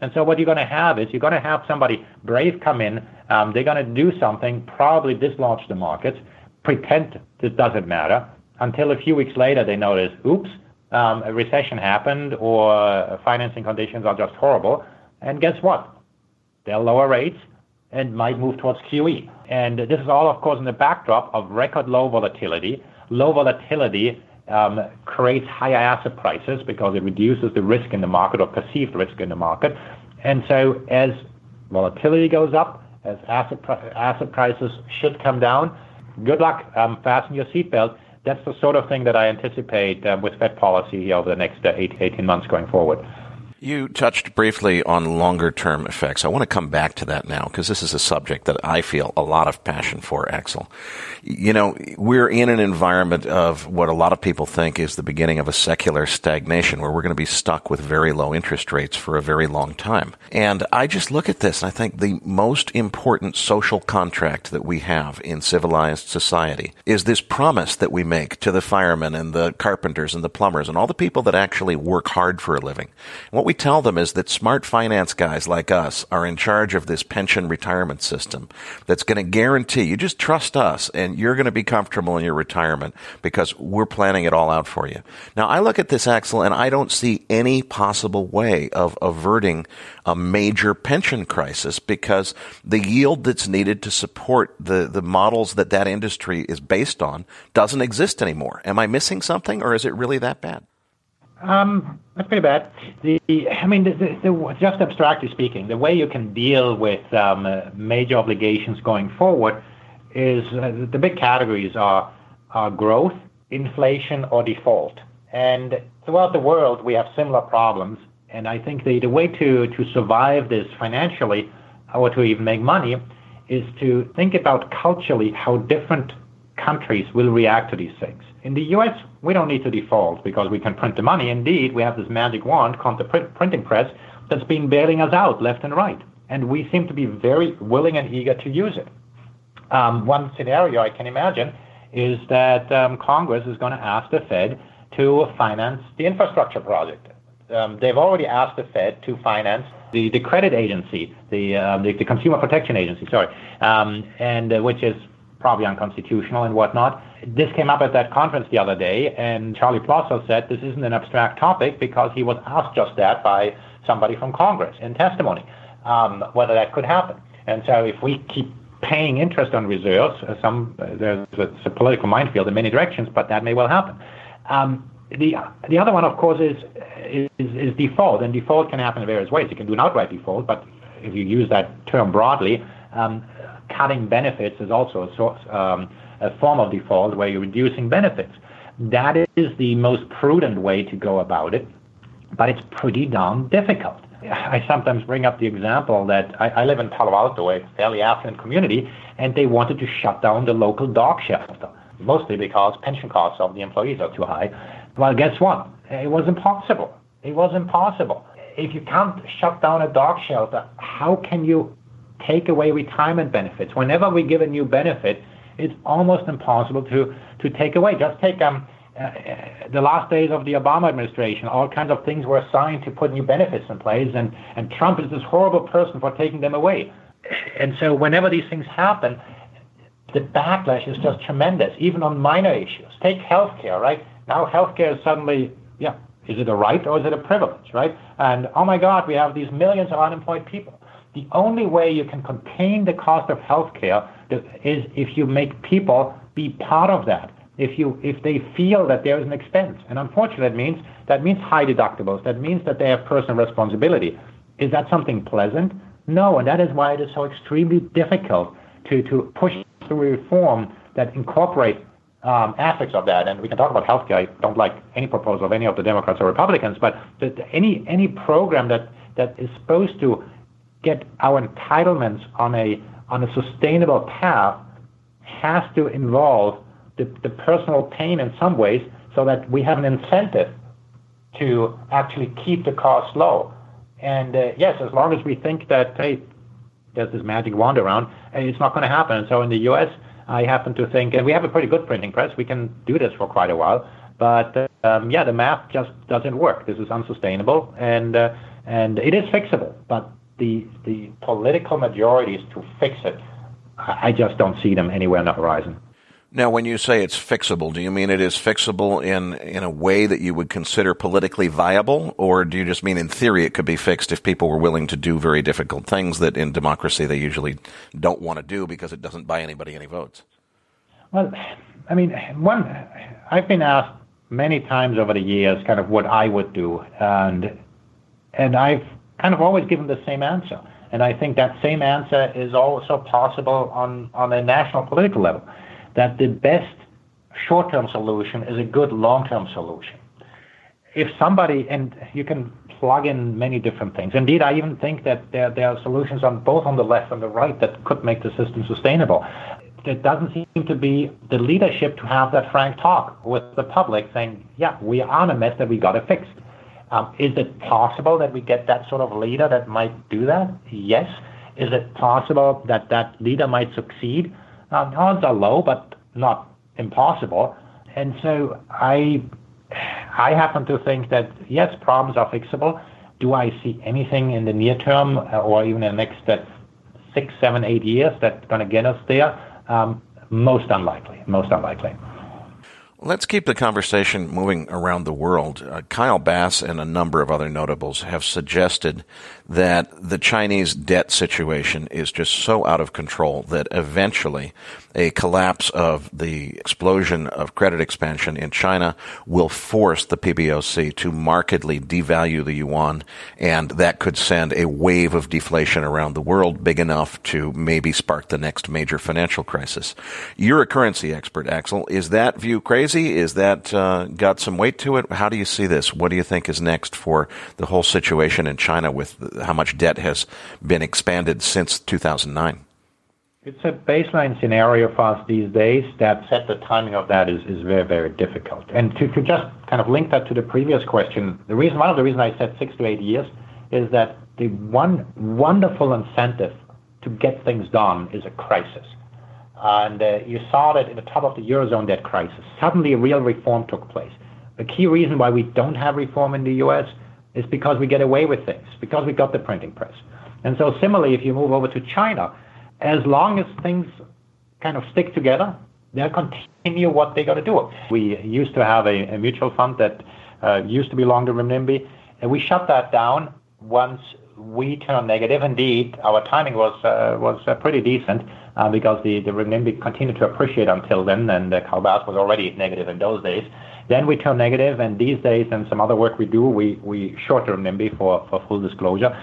And so what you're going to have is you're going to have somebody brave come in. Um, they're going to do something, probably dislodge the markets, pretend it doesn't matter, until a few weeks later they notice, oops, um, a recession happened or financing conditions are just horrible. And guess what? They'll lower rates and might move towards Q E. And this is all, of course, in the backdrop of record low volatility. Low volatility um, creates higher asset prices because it reduces the risk in the market or perceived risk in the market. And so as volatility goes up, as asset pri- asset prices should come down, good luck, um, fasten your seatbelt. That's the sort of thing that I anticipate uh, with Fed policy over the next uh, eight, eighteen months going forward. You touched briefly on longer-term effects. I want to come back to that now because this is a subject that I feel a lot of passion for, Axel. You know, we're in an environment of what a lot of people think is the beginning of a secular stagnation where we're going to be stuck with very low interest rates for a very long time. And I just look at this and I think the most important social contract that we have in civilized society is this promise that we make to the firemen and the carpenters and the plumbers and all the people that actually work hard for a living. And what we tell them is that smart finance guys like us are in charge of this pension retirement system that's going to guarantee you just trust us and you're going to be comfortable in your retirement because we're planning it all out for you. Now, I look at this, Axel, and I don't see any possible way of averting a major pension crisis because the yield that's needed to support the, the models that that industry is based on doesn't exist anymore. Am I missing something, or is it really that bad? Um, that's pretty bad. The, I mean, the, the, the, just abstractly speaking, the way you can deal with um, uh, major obligations going forward is uh, the big categories are, are growth, inflation, or default. And throughout the world, we have similar problems. And I think the, the way to, to survive this financially or to even make money is to think about culturally how different countries will react to these things. In the U S, we don't need to default because we can print the money. Indeed, we have this magic wand called the print, printing press that's been bailing us out left and right. And we seem to be very willing and eager to use it. Um, one scenario I can imagine is that um, Congress is going to ask the Fed to finance the infrastructure project. Um, they've already asked the Fed to finance the, the credit agency, the, um, the the Consumer Protection Agency, sorry, um, and uh, which is probably unconstitutional and whatnot. This came up at that conference the other day, and Charlie Plosser said this isn't an abstract topic because he was asked just that by somebody from Congress in testimony, um, whether that could happen. And so if we keep paying interest on reserves, uh, some uh, there's a, it's a political minefield in many directions, but that may well happen. Um, the the other one, of course, is, is is default, and default can happen in various ways. You can do an outright default, but if you use that term broadly, um, cutting benefits is also a, source, um, a form of default where you're reducing benefits. That is the most prudent way to go about it, but it's pretty darn difficult. I sometimes bring up the example that I, I live in Palo Alto, a fairly affluent community, and they wanted to shut down the local dog shelter, mostly because pension costs of the employees are too high. Well, guess what? It was impossible. It was impossible. If you can't shut down a dog shelter, how can you take away retirement benefits? Whenever we give a new benefit, it's almost impossible to, to take away. Just take um, uh, the last days of the Obama administration. All kinds of things were assigned to put new benefits in place, and, and Trump is this horrible person for taking them away. And so whenever these things happen, the backlash is just tremendous, even on minor issues. Take healthcare, right? Now healthcare is suddenly, yeah, is it a right or is it a privilege, right? And oh my God, we have these millions of unemployed people. The only way you can contain the cost of healthcare is if you make people be part of that. If you if they feel that there is an expense, and unfortunately that means that means high deductibles. That means that they have personal responsibility. Is that something pleasant? No, and that is why it is so extremely difficult to to push through reform that incorporate um, aspects of that. And we can talk about healthcare. I don't like any proposal of any of the Democrats or Republicans, but that any any program that that is supposed to get our entitlements on a on a sustainable path has to involve the, the personal pain in some ways so that we have an incentive to actually keep the costs low. And uh, yes, as long as we think that, hey, there's this magic wand around, it's not going to happen. And so in the U S, I happen to think, and we have a pretty good printing press, we can do this for quite a while, but um, yeah, the math just doesn't work. This is unsustainable, and uh, And it is fixable, but the the political majorities to fix it, I just don't see them anywhere on the horizon. Now, when you say it's fixable, do you mean it is fixable in, in a way that you would consider politically viable, or do you just mean in theory it could be fixed if people were willing to do very difficult things that in democracy they usually don't want to do because it doesn't buy anybody any votes? Well, I mean, one, I've been asked many times over the years kind of what I would do, and and I've kind of always given the same answer. And I think that same answer is also possible on, on a national political level, that the best short-term solution is a good long-term solution. If somebody, and you can plug in many different things. Indeed, I even think that there, there are solutions on both on the left and the right that could make the system sustainable. There doesn't seem to be the leadership to have that frank talk with the public saying, yeah, we are in a mess that we got to fix. Um, is it possible that we get that sort of leader that might do that? Yes. Is it possible that that leader might succeed? Uh, odds are low, but not impossible. And so I I happen to think that, yes, problems are fixable. Do I see anything in the near term uh, or even in the next uh, six, seven, eight years that's going to get us there? Um, most unlikely, most unlikely. Let's keep the conversation moving around the world. Uh, Kyle Bass and a number of other notables have suggested that the Chinese debt situation is just so out of control that eventually a collapse of the explosion of credit expansion in China will force the P B O C to markedly devalue the yuan, and that could send a wave of deflation around the world big enough to maybe spark the next major financial crisis. You're a currency expert, Axel. Is that view crazy? Is that uh, got some weight to it? How do you see this? What do you think is next for the whole situation in China with how much debt has been expanded since two thousand nine? It's a baseline scenario for us these days. That said, the timing of that is, is very, very difficult. And to, to just kind of link that to the previous question, the reason, one of the reasons I said six to eight years is that the one wonderful incentive to get things done is a crisis. And uh, you saw that in the top of the Eurozone debt crisis. Suddenly real reform took place. The key reason why we don't have reform in the U S is because we get away with things, because we got the printing press. And so similarly, if you move over to China, as long as things kind of stick together, they'll continue what they're going to do. We used to have a, a mutual fund that uh, used to belong to renminbi, and we shut that down once we turned negative. Indeed, our timing was uh, was uh, pretty decent uh, because the, the renminbi continued to appreciate until then, and uh, Kyle Bass was already negative in those days. Then we turned negative, and these days, and some other work we do, we, we short the renminbi for, for full disclosure.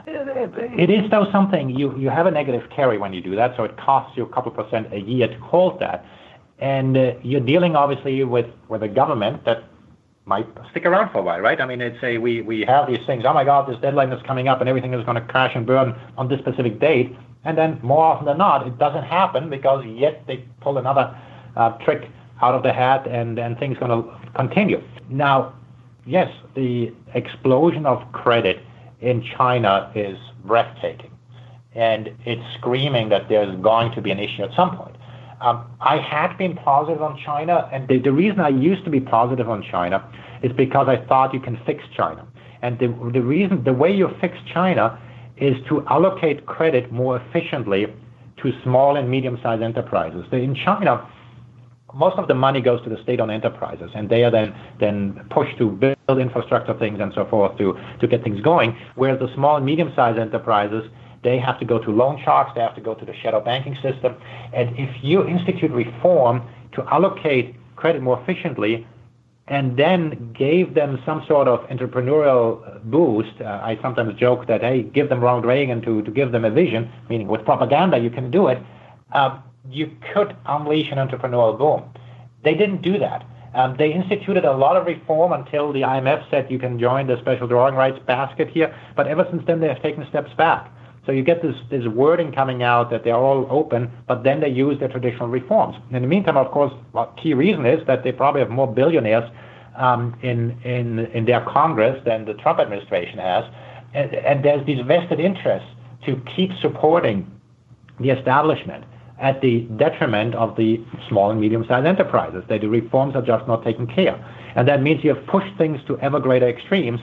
It is, though, something, you, you have a negative carry when you do that, so it costs you a couple percent a year to hold that. And uh, you're dealing, obviously, with, with a government that might stick around for a while, right? I mean, it's a, we, we have these things, oh my God, this deadline is coming up and everything is going to crash and burn on this specific date. And then more often than not, it doesn't happen because yet they pull another uh, trick out of the hat and, and things are going to continue. Now, yes, the explosion of credit in China is breathtaking, and it's screaming that there's going to be an issue at some point. Um, I had been positive on China, and the, the reason I used to be positive on China is because I thought you can fix China. And the, the reason, the way you fix China is to allocate credit more efficiently to small and medium-sized enterprises. So in China, most of the money goes to the state-owned enterprises, and they are then, then pushed to build infrastructure things and so forth to, to get things going, whereas the small and medium-sized enterprises, they have to go to loan sharks, they have to go to the shadow banking system. And if you institute reform to allocate credit more efficiently and then gave them some sort of entrepreneurial boost, uh, I sometimes joke that, hey, give them Ronald Reagan to, to give them a vision, meaning with propaganda you can do it, uh, you could unleash an entrepreneurial boom. They didn't do that. Um, they instituted a lot of reform until the I M F said you can join the special drawing rights basket here, but ever since then they have taken steps back. So you get this, this wording coming out that they're all open, but then they use their traditional reforms. In the meantime, of course, a key reason is that they probably have more billionaires um, in, in, in their Congress than the Trump administration has. And, and there's these vested interests to keep supporting the establishment at the detriment of the small and medium-sized enterprises. That the reforms are just not taken care. And that means you have pushed things to ever greater extremes.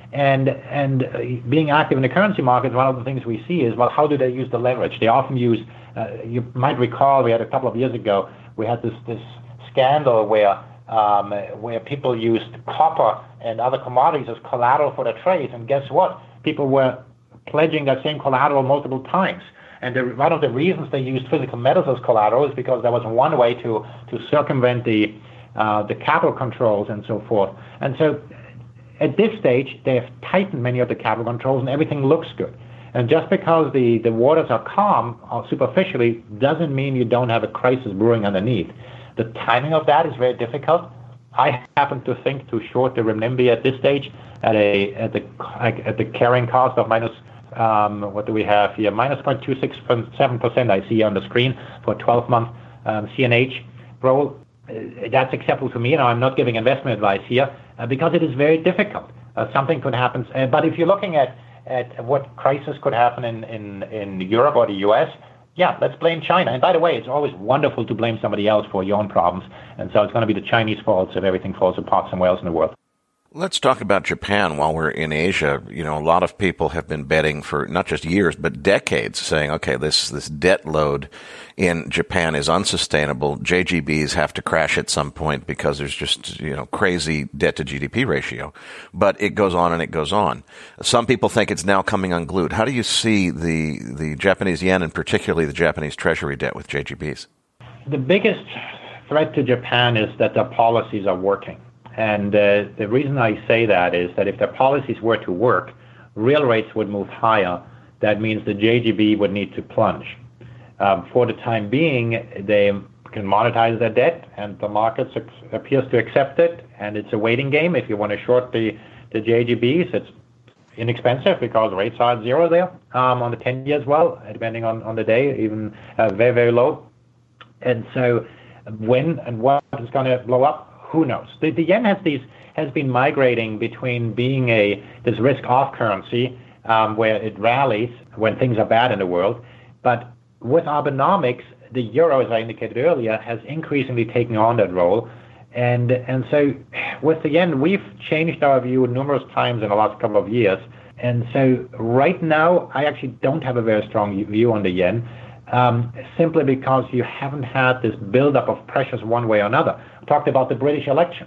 And and uh, being active in the currency markets, one of the things we see is, well, how do they use the leverage? They often use, uh, you might recall, we had a couple of years ago, we had this, this scandal where um, where people used copper and other commodities as collateral for their trades. And guess what? People were pledging that same collateral multiple times. And the, one of the reasons they used physical metals as collateral is because there was one way to, to circumvent the uh, the capital controls and so forth. And so at this stage, they have tightened many of the capital controls and everything looks good. And just because the, the waters are calm uh, superficially doesn't mean you don't have a crisis brewing underneath. The timing of that is very difficult. I happen to think to short the renminbi at this stage at a at the at the carrying cost of minus um, what do we have here minus zero point two six seven percent. I see on the screen for a twelve month um, C N H roll. Uh, that's acceptable to me. Now I'm not giving investment advice here uh, because it is very difficult. Uh, something could happen. Uh, but if you're looking at at what crisis could happen in, in, in Europe or the U S, yeah, let's blame China. And by the way, it's always wonderful to blame somebody else for your own problems. And so it's going to be the Chinese faults if everything falls apart somewhere else in the world. Let's talk about Japan while we're in Asia. You know, a lot of people have been betting for not just years, but decades, saying, okay, this, this debt load in Japan is unsustainable. J G Bs have to crash at some point because there's just, you know, crazy debt to G D P ratio. But it goes on and it goes on. Some people think it's now coming unglued. How do you see the, the Japanese yen and particularly the Japanese treasury debt with J G Bs? The biggest threat to Japan is that their policies are working. And uh, the reason I say that is that if their policies were to work, real rates would move higher. That means the J G B would need to plunge. Um, for the time being, they can monetize their debt, and the market appears to accept it, and it's a waiting game. If you want to short the, the J G Bs, it's inexpensive because rates are at zero there um, on the ten-year as well, depending on, on the day, even uh, very, very low. And so when and what is going to blow up, who knows? The, the yen has these has been migrating between being a this risk-off currency um, where it rallies when things are bad in the world, but with Abenomics, the euro, as I indicated earlier, has increasingly taken on that role, and and so with the yen, we've changed our view numerous times in the last couple of years, and so right now I actually don't have a very strong view on the yen. Um, simply because you haven't had this buildup of pressures one way or another. I talked about the British election.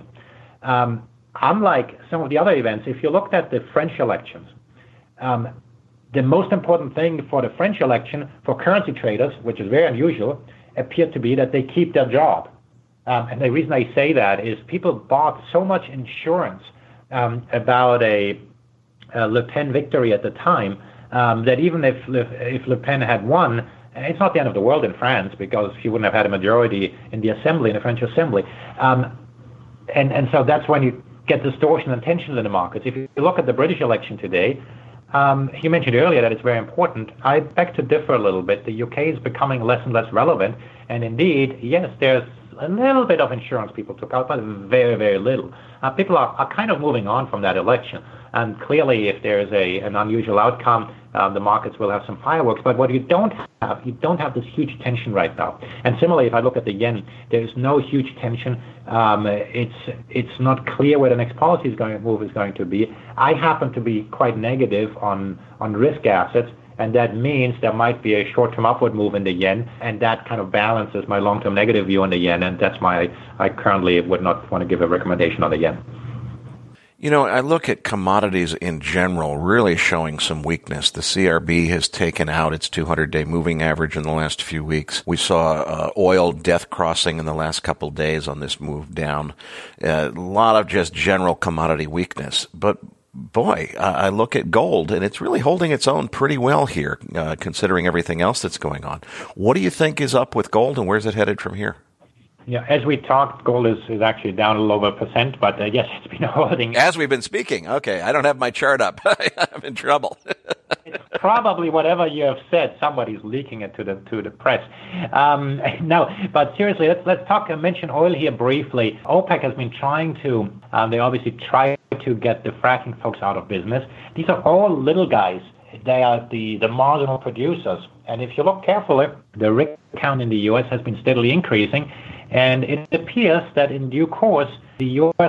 Um, unlike some of the other events, if you looked at the French elections, um, the most important thing for the French election for currency traders, which is very unusual, appeared to be that they keep their job. Um, and the reason I say that is people bought so much insurance um, about a, a Le Pen victory at the time um, that even if Le, if Le Pen had won, it's not the end of the world in France because she wouldn't have had a majority in the assembly, in the French assembly. Um, and, and so that's when you get distortion and tension in the markets. If you look at the British election today, um, you mentioned earlier that it's very important. I beg to differ a little bit. The U K is becoming less and less relevant. And indeed, yes, there's a little bit of insurance people took out, but very, very little. Uh, people are, are kind of moving on from that election. And clearly, if there's a an unusual outcome, uh, the markets will have some fireworks. But what you don't have, you don't have this huge tension right now. And similarly, if I look at the yen, there's no huge tension. Um, it's it's not clear where the next policy is going move is going to be. I happen to be quite negative on on risk assets, and that means there might be a short-term upward move in the yen, and that kind of balances my long-term negative view on the yen. And that's why I currently would not want to give a recommendation on the yen. You know, I look at commodities in general really showing some weakness. The C R B has taken out its two hundred day moving average in the last few weeks. We saw uh, oil death crossing in the last couple of days on this move down. Uh, a lot of just general commodity weakness. But boy, uh, I look at gold, and it's really holding its own pretty well here, uh, considering everything else that's going on. What do you think is up with gold, and where's it headed from here? Yeah, as we talked, gold is, is actually down a little over a percent, but uh, yes, it's been holding. As we've been speaking. Okay, I don't have my chart up. I'm in trouble. It's probably whatever you have said, somebody's leaking it to the to the press. Um, no, but seriously, let's let's talk. I mention oil here briefly. OPEC has been trying to. Um, they obviously try to get the fracking folks out of business. These are all little guys. They are the, the marginal producers. And if you look carefully, the rig count in the U S has been steadily increasing. And it appears that in due course, the U S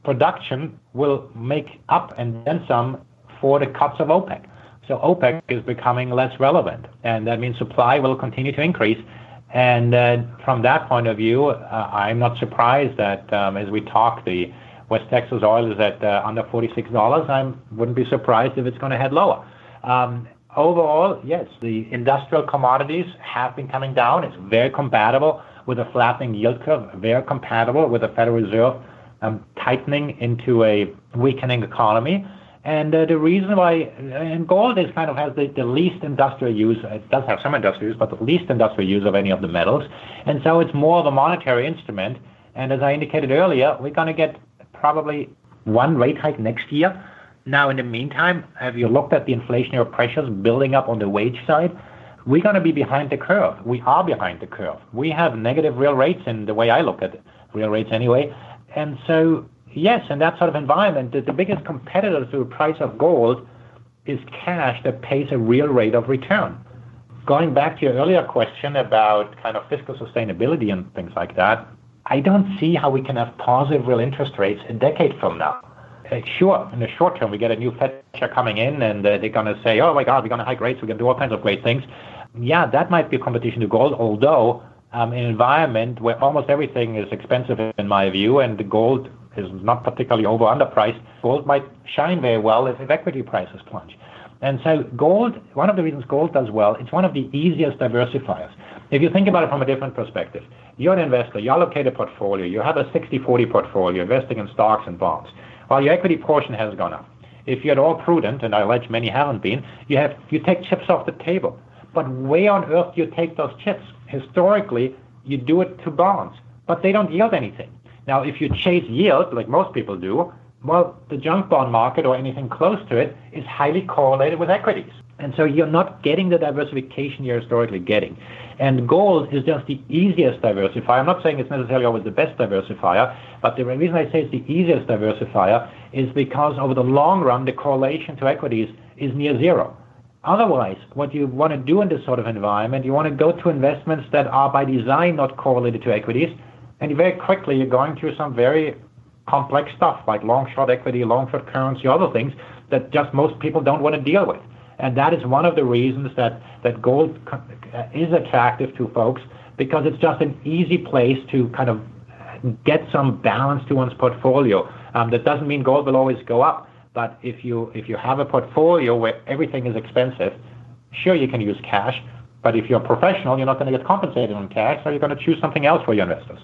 production will make up and then some for the cuts of OPEC. So OPEC is becoming less relevant, and that means supply will continue to increase. And uh, from that point of view, uh, I'm not surprised that um, as we talk, the West Texas oil is at uh, under forty-six dollars. I wouldn't be surprised if it's going to head lower. Um, overall, yes, the industrial commodities have been coming down. It's very compatible with a flattening yield curve, very compatible with the Federal Reserve um, tightening into a weakening economy. And uh, the reason why, and gold is kind of has the, the least industrial use, it does have some industrial use, but the least industrial use of any of the metals. And so it's more of a monetary instrument. And as I indicated earlier, we're going to get probably one rate hike next year. Now, in the meantime, have you looked at the inflationary pressures building up on the wage side? We're going to be behind the curve. We are behind the curve. We have negative real rates in the way I look at it, real rates anyway. And so, yes, in that sort of environment, the, the biggest competitor to the price of gold is cash that pays a real rate of return. Going back to your earlier question about kind of fiscal sustainability and things like that, I don't see how we can have positive real interest rates a decade from now. Uh, sure, in the short term, we get a new Fed chair coming in, and uh, they're going to say, oh my God, we're going to hike rates, we're going to do all kinds of great things. Yeah, that might be a competition to gold, although um, in an environment where almost everything is expensive, in my view, and the gold is not particularly over underpriced, gold might shine very well if, if equity prices plunge. And so gold, one of the reasons gold does well, it's one of the easiest diversifiers. If you think about it from a different perspective, you're an investor, you allocate a portfolio, you have a sixty forty portfolio investing in stocks and bonds, while your equity portion has gone up. If you're at all prudent, and I allege many haven't been, you have you take chips off the table. But where on earth do you take those chips? Historically, you do it to bonds, but they don't yield anything. Now, if you chase yield, like most people do, well, the junk bond market or anything close to it is highly correlated with equities. And so you're not getting the diversification you're historically getting. And gold is just the easiest diversifier. I'm not saying it's necessarily always the best diversifier, but the reason I say it's the easiest diversifier is because over the long run, the correlation to equities is near zero. Otherwise, what you want to do in this sort of environment, you want to go to investments that are by design not correlated to equities, and very quickly you're going through some very complex stuff like long-short equity, long-short currency, other things that just most people don't want to deal with. And that is one of the reasons that, that gold is attractive to folks, because it's just an easy place to kind of get some balance to one's portfolio. Um, that doesn't mean gold will always go up, but if you if you have a portfolio where everything is expensive, sure, you can use cash, but if you're a professional, you're not going to get compensated on cash, so you're going to choose something else for your investors.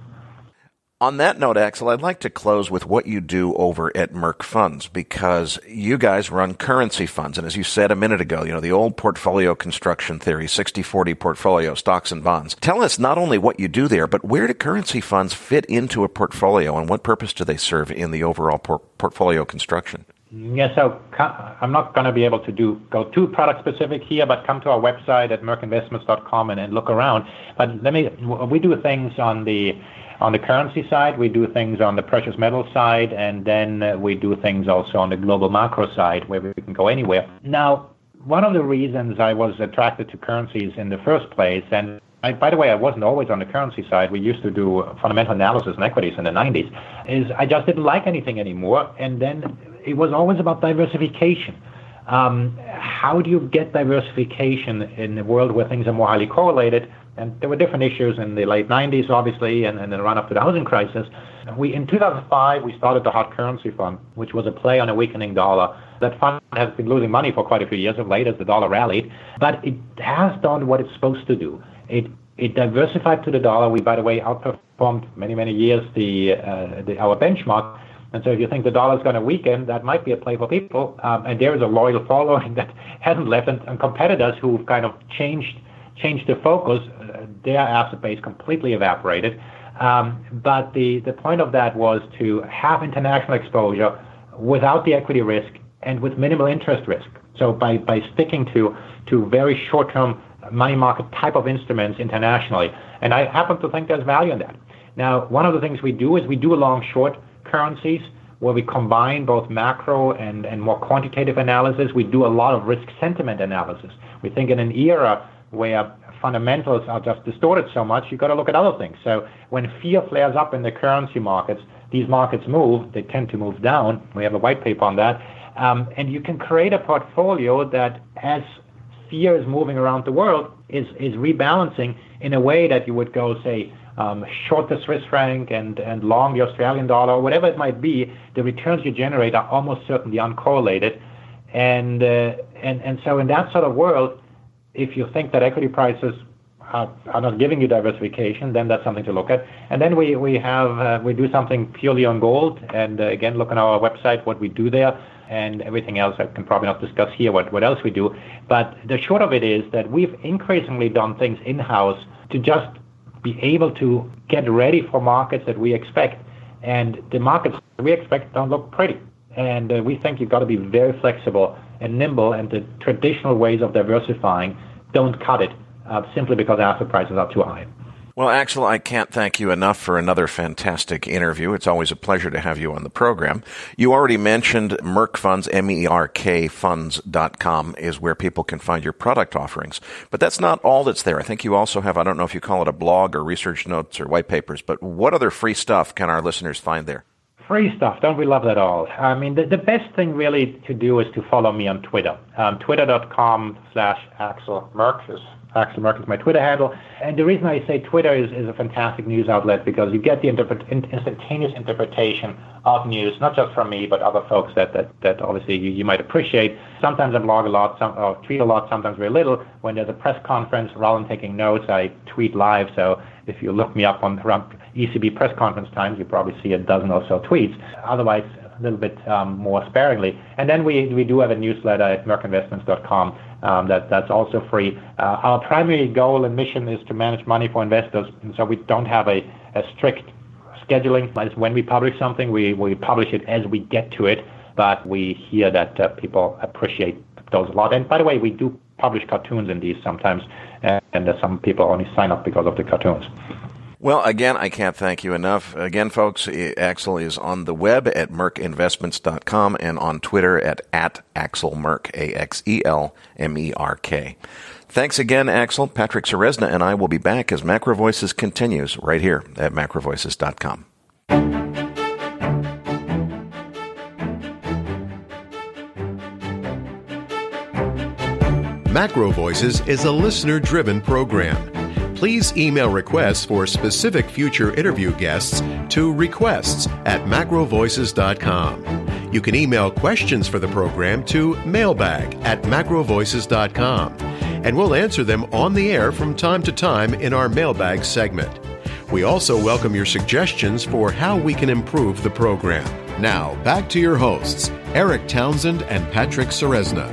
On that note, Axel, I'd like to close with what you do over at Merck Funds, because you guys run currency funds. And as you said a minute ago, you know, the old portfolio construction theory, sixty forty portfolio, stocks and bonds. Tell us not only what you do there, but where do currency funds fit into a portfolio, and what purpose do they serve in the overall por- portfolio construction? Yeah, so I'm not going to be able to do go too product specific here, but come to our website at merck investments dot com and, and look around. But let me, we do things on the On the currency side, we do things on the precious metal side, and then uh, we do things also on the global macro side where we can go anywhere. Now, one of the reasons I was attracted to currencies in the first place, and I, by the way, I wasn't always on the currency side. We used to do fundamental analysis in equities in the nineties, is I just didn't like anything anymore. And then it was always about diversification. Um, how do you get diversification in a world where things are more highly correlated? And there were different issues in the late nineties, obviously, and, and the run-up to the housing crisis. We, in two thousand five, we started the Hard Currency Fund, which was a play on a weakening dollar. That fund has been losing money for quite a few years of late as the dollar rallied, but it has done what it's supposed to do. It it diversified to the dollar. We, by the way, outperformed many, many years the, uh, the our benchmark. And so if you think the dollar is going to weaken, that might be a play for people. Um, and there is a loyal following that hasn't left, and, and competitors who've kind of changed changed the focus, uh, their asset base completely evaporated. Um, but the, the point of that was to have international exposure without the equity risk and with minimal interest risk. So by, by sticking to, to very short-term money market type of instruments internationally. And I happen to think there's value in that. Now, one of the things we do is we do long short currencies where we combine both macro and, and more quantitative analysis. We do a lot of risk sentiment analysis. We think in an era where fundamentals are just distorted so much, you've got to look at other things. So when fear flares up in the currency markets, these markets move. They tend to move down. We have a white paper on that. Um, and you can create a portfolio that, as fear is moving around the world, is, is rebalancing in a way that you would go, say, um, short the Swiss franc and, and long the Australian dollar, or whatever it might be. The returns you generate are almost certainly uncorrelated. And, uh, and, and so in that sort of world, if you think that equity prices are, are not giving you diversification, then that's something to look at. And then we, we have uh, we do something purely on gold. And uh, again, look on our website what we do there. And everything else I can probably not discuss here, what, what else we do. But the short of it is that we've increasingly done things in-house to just be able to get ready for markets that we expect. And the markets that we expect don't look pretty. And uh, we think you've got to be very flexible and nimble, and the traditional ways of diversifying don't cut it uh, simply because asset prices are too high. Well, Axel, I can't thank you enough for another fantastic interview. It's always a pleasure to have you on the program. You already mentioned Merk Funds, M E R K funds dot com is where people can find your product offerings. But that's not all that's there. I think you also have, I don't know if you call it a blog or research notes or white papers, but what other free stuff can our listeners find there? Free stuff. Don't we love that all? I mean, the, the best thing really to do is to follow me on Twitter. Um, Twitter.com slash Axel Merk is Axel Merk is my Twitter handle. And the reason I say Twitter is, is a fantastic news outlet because you get the interpret, instantaneous interpretation of news, not just from me, but other folks that, that, that obviously you, you might appreciate. Sometimes I blog a lot, some, or tweet a lot, sometimes very little. When there's a press conference, rather than taking notes, I tweet live. So if you look me up on around E C B press conference times, you probably see a dozen or so tweets. Otherwise, a little bit um, more sparingly. And then we, we do have a newsletter at merk investments dot com. Um, that, that's also free. Uh, our primary goal and mission is to manage money for investors, and so we don't have a, a strict scheduling. When we publish something, we, we publish it as we get to it, but we hear that uh, people appreciate those a lot. And by the way, we do publish cartoons in these sometimes, and, and uh, some people only sign up because of the cartoons. Well, again, I can't thank you enough. Again, folks, Axel is on the web at merk investments dot com and on Twitter at, at Axel Merk, A X E L M E R K. Thanks again, Axel. Patrick Ceresna and I will be back as Macro Voices continues right here at macro voices dot com. Macro Voices is a listener-driven program. Please email requests for specific future interview guests to requests at macro voices dot com. You can email questions for the program to mailbag at macro voices dot com, and we'll answer them on the air from time to time in our mailbag segment. We also welcome your suggestions for how we can improve the program. Now, back to your hosts, Eric Townsend and Patrick Ceresna.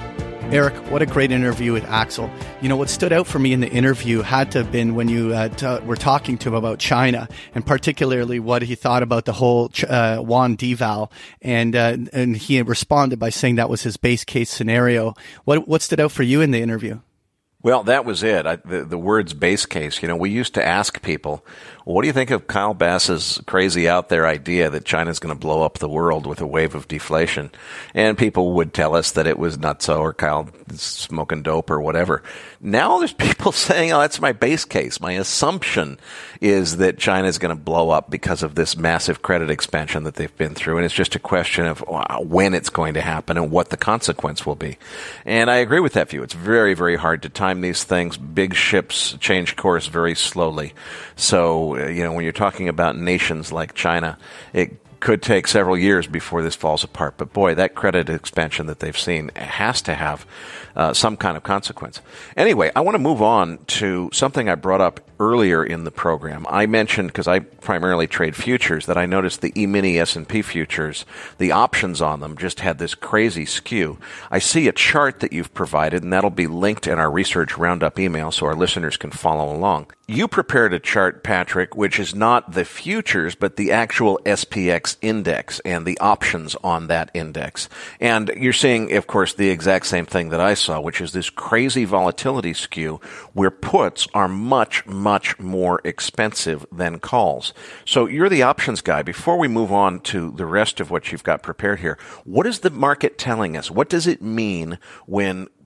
Eric, what a great interview with Axel. You know, what stood out for me in the interview had to have been when you uh, t- were talking to him about China, and particularly what he thought about the whole uh, yuan deval. And uh, and he responded by saying that was his base case scenario. What what stood out for you in the interview? Well, that was it. I, the, the words base case, you know, we used to ask people, well, what do you think of Kyle Bass's crazy out there idea that China's going to blow up the world with a wave of deflation? And people would tell us that it was nutso or Kyle smoking dope or whatever. Now there's people saying, oh, that's my base case. My assumption is that China's going to blow up because of this massive credit expansion that they've been through. And it's just a question of when it's going to happen and what the consequence will be. And I agree with that view. It's very, very hard to time these things. Big ships change course very slowly. So, you know, when you're talking about nations like China, it could take several years before this falls apart. But boy, that credit expansion that they've seen has to have uh, some kind of consequence. Anyway, I want to move on to something I brought up earlier in the program. I mentioned, because I primarily trade futures, that I noticed the E-mini S and P futures, the options on them just had this crazy skew. I see a chart that you've provided, and that'll be linked in our Research Roundup email so our listeners can follow along. You prepared a chart, Patrick, which is not the futures, but the actual S P X index and the options on that index. And you're seeing, of course, the exact same thing that I saw, which is this crazy volatility skew where puts are much, much more expensive than calls. So you're the options guy. Before we move on to the rest of what you've got prepared here, what is the market telling us? What does it mean when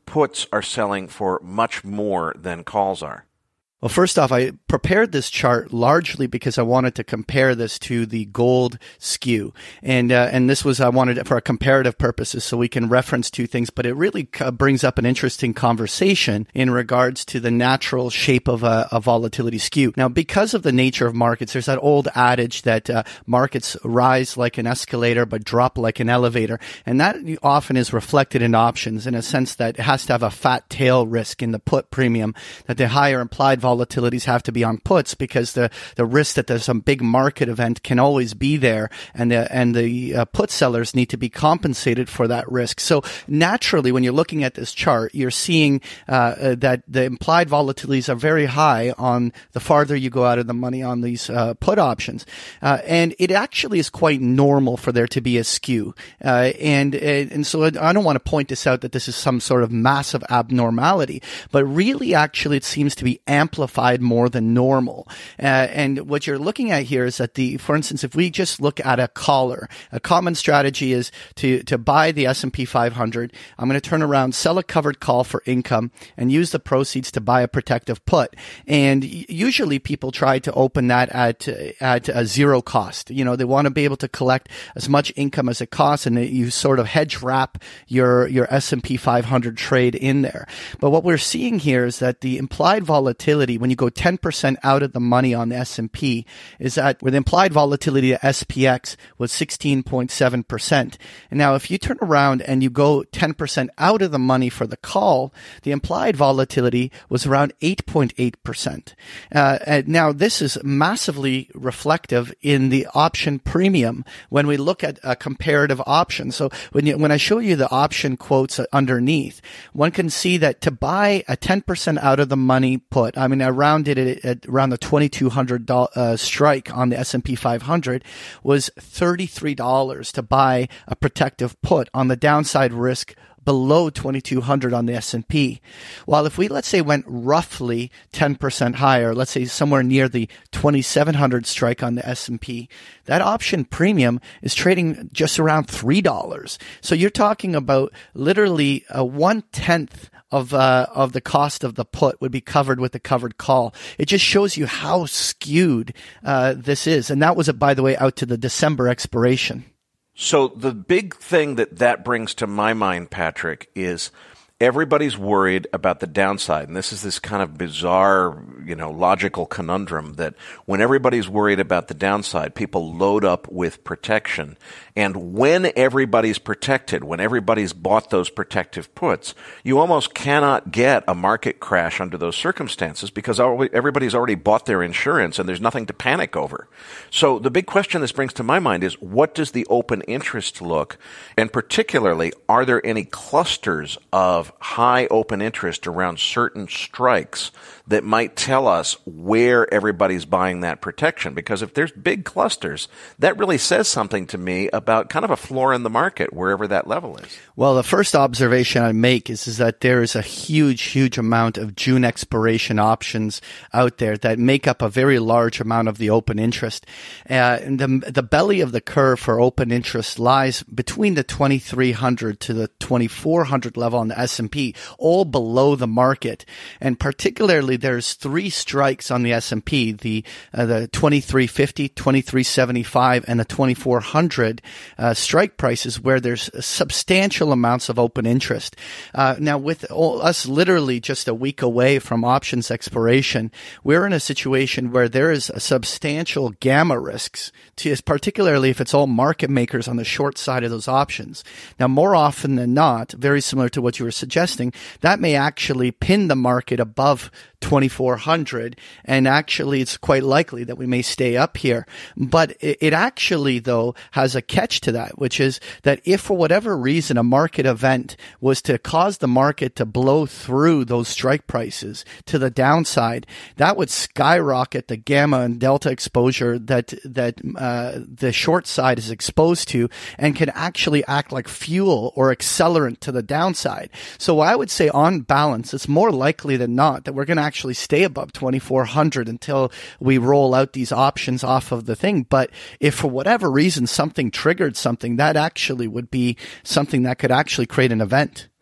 puts are selling for much more than calls are? Well, first off, I prepared this chart largely because I wanted to compare this to the gold skew. And uh, and this was, I wanted it for a comparative purposes so we can reference two things, but it really uh, brings up an interesting conversation in regards to the natural shape of a, a volatility skew. Now, because of the nature of markets, there's that old adage that uh, markets rise like an escalator but drop like an elevator. And that often is reflected in options in a sense that it has to have a fat tail risk in the put premium, that the higher implied volatilities have to be on puts because the, the risk that there's some big market event can always be there, and the, and the uh, put sellers need to be compensated for that risk. So naturally, when you're looking at this chart, you're seeing uh, uh, that the implied volatilities are very high on the farther you go out of the money on these uh, put options. Uh, and it actually is quite normal for there to be a skew. Uh, and, and so I don't want to point this out that this is some sort of massive abnormality, but really actually it seems to be amplified amplified more than normal. Uh, and what you're looking at here is that the, for instance, if we just look at a caller, a common strategy is to, to buy the S and P five hundred. I'm going to turn around, sell a covered call for income and use the proceeds to buy a protective put. And usually people try to open that at, at a zero cost. You know, they want to be able to collect as much income as it costs, and you sort of hedge wrap your, your S and P five hundred trade in there. But what we're seeing here is that the implied volatility, when you go ten percent out of the money on the S and P, is that where the implied volatility of S P X was sixteen point seven percent. And now if you turn around and you go ten percent out of the money for the call, the implied volatility was around eight point eight percent. Uh, and now this is massively reflective in the option premium when we look at a comparative option. So when you, when I show you the option quotes underneath, one can see that to buy a ten percent out of the money put, I mean, I rounded it at around the twenty-two hundred dollars uh, strike on the S and P five hundred was thirty-three dollars to buy a protective put on the downside risk below twenty-two hundred on the S and P. While if we, let's say, went roughly ten percent higher, let's say somewhere near the twenty-seven hundred strike on the S and P, that option premium is trading just around three dollars. So you're talking about literally a one-tenth of uh, of the cost of the put would be covered with the covered call. It just shows you how skewed uh, this is. And that was, by the way, out to the December expiration. So the big thing that that brings to my mind, Patrick, is everybody's worried about the downside. And this is this kind of bizarre, you know, logical conundrum that when everybody's worried about the downside, people load up with protection. And when everybody's protected, when everybody's bought those protective puts, you almost cannot get a market crash under those circumstances because everybody's already bought their insurance and there's nothing to panic over. So the big question this brings to my mind is, what does the open interest look? And particularly, are there any clusters of high open interest around certain strikes that might tell us where everybody's buying that protection? Because if there's big clusters, that really says something to me about kind of a floor in the market, wherever that level is. Well, the first observation I make is, is that there is a huge, huge amount of June expiration options out there that make up a very large amount of the open interest. Uh, and the, the belly of the curve for open interest lies between the twenty-three hundred to the twenty-four hundred level on the S and P, all below the market. And particularly, there's three strikes on the S and P, the uh, the twenty-three fifty, twenty-three seventy-five, and the twenty-four hundred uh, strike prices where there's substantial amounts of open interest. Uh, now, with all, us literally just a week away from options expiration, we're in a situation where there is a substantial gamma risks, to, particularly if it's all market makers on the short side of those options. Now, more often than not, very similar to what you were suggesting, that may actually pin the market above twenty-four hundred, and actually it's quite likely that we may stay up here. But it, it actually, though, has a catch to that, which is that if for whatever reason a market event was to cause the market to blow through those strike prices to the downside, that would skyrocket the gamma and delta exposure that that uh, the short side is exposed to, and can actually act like fuel or accelerant to the downside. So I would say on balance, it's more likely than not that we're going to actually stay above twenty-four hundred until we roll out these options off of the thing. But if for whatever reason something triggered something, that actually would be something that could actually create an event.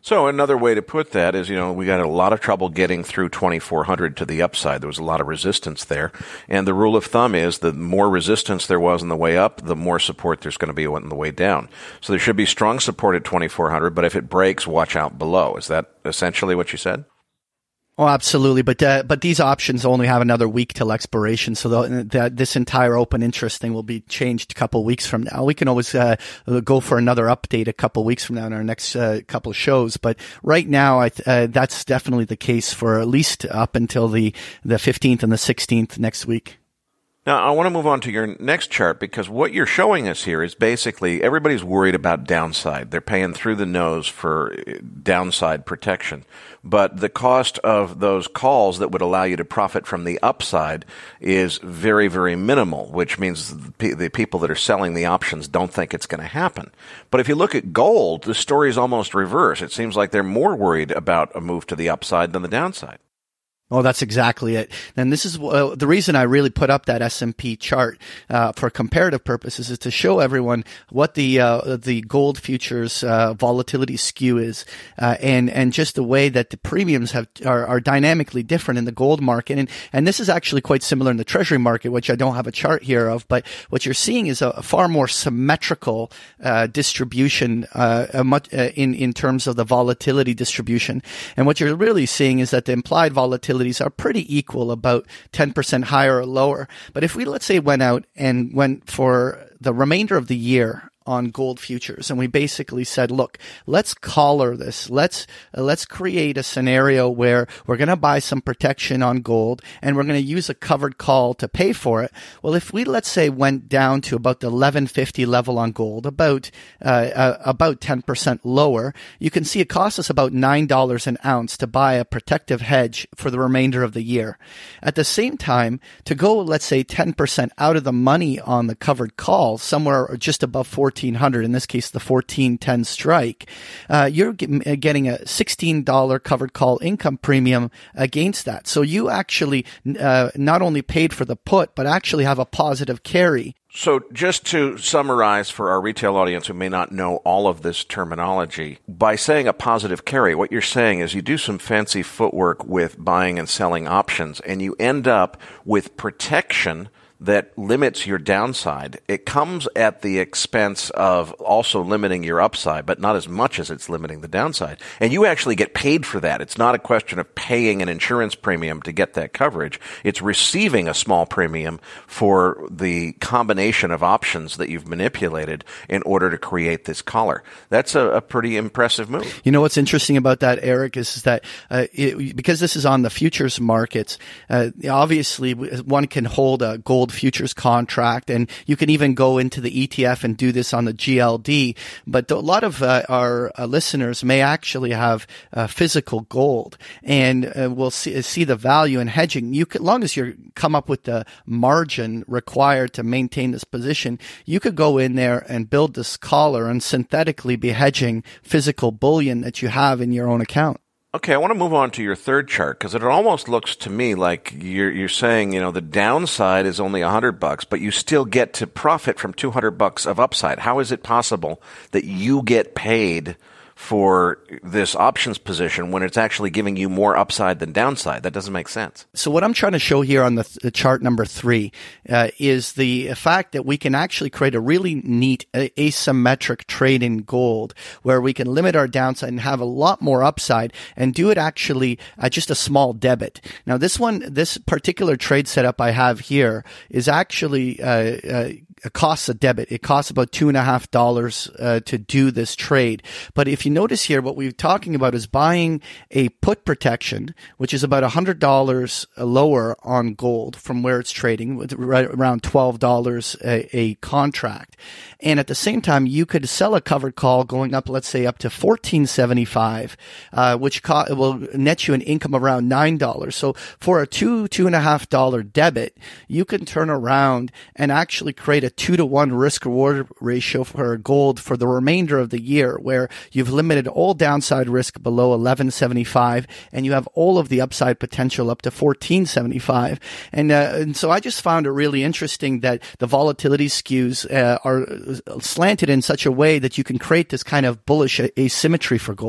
So another way to put that is, you know, we got a lot of trouble getting through twenty-four hundred to the upside. There was a lot of resistance there. And the rule of thumb is the more resistance there was on the way up, the more support there's going to be on the way down. So there should be strong support at twenty-four hundred, but if it breaks, watch out below. Is that essentially what you said? Oh, absolutely. But uh, but these options only have another week till expiration. So the, the, this entire open interest thing will be changed a couple of weeks from now. We can always uh, go for another update a couple of weeks from now in our next uh, couple of shows. But right now, I th- uh, that's definitely the case for at least up until the, the fifteenth and the sixteenth next week. Now, I want to move on to your next chart because what you're showing us here is basically everybody's worried about downside. They're paying through the nose for downside protection. But the cost of those calls that would allow you to profit from the upside is very, very minimal, which means the people that are selling the options don't think it's going to happen. But if you look at gold, the story is almost reverse. It seems like they're more worried about a move to the upside than the downside. Oh, that's exactly it. And this is uh, the reason I really put up that S and P chart uh, for comparative purposes is to show everyone what the uh, the gold futures uh, volatility skew is, uh, and and just the way that the premiums have are, are dynamically different in the gold market. And and this is actually quite similar in the Treasury market, which I don't have a chart here of. But what you're seeing is a, a far more symmetrical uh, distribution uh, a much, uh, in in terms of the volatility distribution. And what you're really seeing is that the implied volatility are pretty equal, about ten percent higher or lower. But if we, let's say, went out and went for the remainder of the year on gold futures, and we basically said, look, let's collar this. Let's uh, let's create a scenario where we're going to buy some protection on gold, and we're going to use a covered call to pay for it. Well, if we, let's say, went down to about the eleven fifty level on gold, about uh, uh, about ten percent lower, you can see it costs us about nine dollars an ounce to buy a protective hedge for the remainder of the year. At the same time, to go, let's say, ten percent out of the money on the covered call, somewhere just above fourteen hundred, in this case the fourteen ten strike, uh, you're get, getting a sixteen dollars covered call income premium against that. So you actually uh, not only paid for the put, but actually have a positive carry. So just to summarize for our retail audience who may not know all of this terminology, by saying a positive carry, what you're saying is you do some fancy footwork with buying and selling options, and you end up with protection that limits your downside. It comes at the expense of also limiting your upside, but not as much as it's limiting the downside. And you actually get paid for that. It's not a question of paying an insurance premium to get that coverage. It's receiving a small premium for the combination of options that you've manipulated in order to create this collar. That's a, a pretty impressive move. You know what's interesting about that, Eric, is, is that uh, it, because this is on the futures markets, uh, obviously one can hold a gold futures contract, and you can even go into the E T F and do this on the G L D. But a lot of uh, our uh, listeners may actually have uh, physical gold, and uh, will see, see the value in hedging. You could, as long as you come up with the margin required to maintain this position, you could go in there and build this collar and synthetically be hedging physical bullion that you have in your own account. Okay, I want to move on to your third chart because it almost looks to me like you're you're saying, you know, the downside is only a hundred bucks, but you still get to profit from two hundred bucks of upside. How is it possible that you get paid for this options position when it's actually giving you more upside than downside? That doesn't make sense. So what I'm trying to show here on the, th- the chart number three uh, is the fact that we can actually create a really neat a- asymmetric trade in gold where we can limit our downside and have a lot more upside and do it actually at just a small debit. Now this one, this particular trade setup I have here is actually uh, uh, it costs a debit. It costs about two and a half dollars uh, to do this trade. But if you notice here, what we're talking about is buying a put protection, which is about a hundred dollars lower on gold from where it's trading, with right around twelve dollars a, a contract. And at the same time, you could sell a covered call going up, let's say, up to fourteen seventy-five, uh, which co- will net you an income around nine dollars. So for a two two and a half dollar debit, you can turn around and actually create a two to one risk reward ratio for gold for the remainder of the year, where you've limited all downside risk below eleven seventy-five, and you have all of the upside potential up to fourteen seventy-five. And, uh, and so I just found it really interesting that the volatility skews uh, are slanted in such a way that you can create this kind of bullish asymmetry for gold.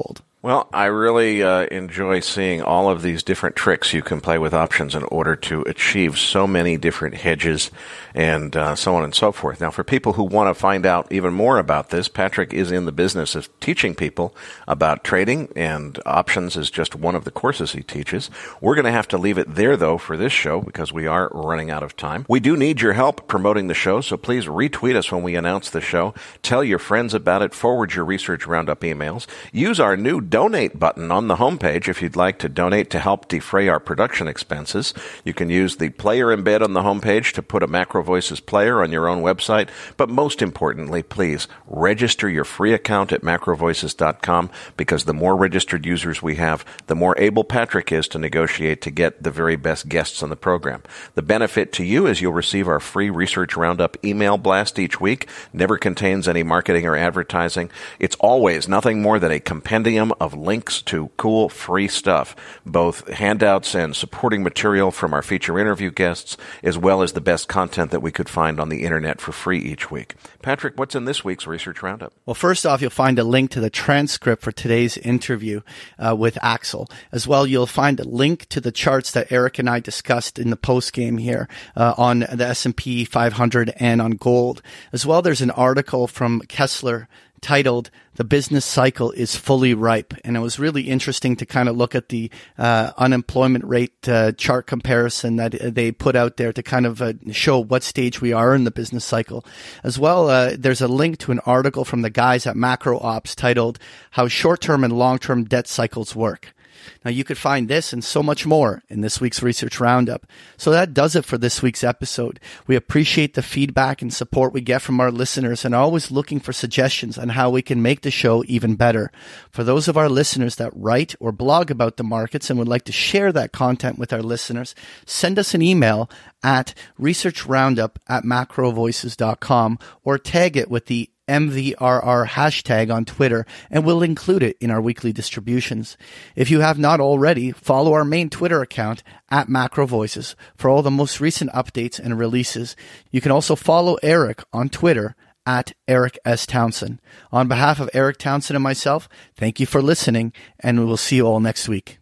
Well, I really uh, enjoy seeing all of these different tricks you can play with options in order to achieve so many different hedges and uh, so on and so forth. Now, for people who want to find out even more about this, Patrick is in the business of teaching people about trading, and options is just one of the courses he teaches. We're going to have to leave it there, though, for this show because we are running out of time. We do need your help promoting the show, so please retweet us when we announce the show. Tell your friends about it. Forward your Research Roundup emails. Use our new donate button on the homepage if you'd like to donate to help defray our production expenses. You can use the player embed on the homepage to put a Macro Voices player on your own website. But most importantly, please register your free account at macro voices dot com, because the more registered users we have, the more able Patrick is to negotiate to get the very best guests on the program. The benefit to you is you'll receive our free Research Roundup email blast each week. Never contains any marketing or advertising. It's always nothing more than a compendium of links to cool free stuff, both handouts and supporting material from our feature interview guests, as well as the best content that we could find on the internet for free each week. Patrick, what's in this week's Research Roundup? Well, first off, you'll find a link to the transcript for today's interview uh, with Axel. As well, you'll find a link to the charts that Eric and I discussed in the post game here uh, on the S and P five hundred and on gold. As well, there's an article from Kessler titled "The Business Cycle is Fully Ripe." And it was really interesting to kind of look at the uh, unemployment rate uh, chart comparison that they put out there to kind of uh, show what stage we are in the business cycle. As well, uh, there's a link to an article from the guys at Macro Ops titled "How Short-Term and Long-Term Debt Cycles Work." Now, you could find this and so much more in this week's Research Roundup. So that does it for this week's episode. We appreciate the feedback and support we get from our listeners and are always looking for suggestions on how we can make the show even better. For those of our listeners that write or blog about the markets and would like to share that content with our listeners, send us an email at researchroundup at macro voices dot com or tag it with the M V R R hashtag on Twitter, and we'll include it in our weekly distributions. If you have not already, follow our main Twitter account at Macro Voices for all the most recent updates and releases. You can also follow Eric on Twitter at Eric S. Townsend. On behalf of Eric Townsend and myself, thank you for listening, and we will see you all next week.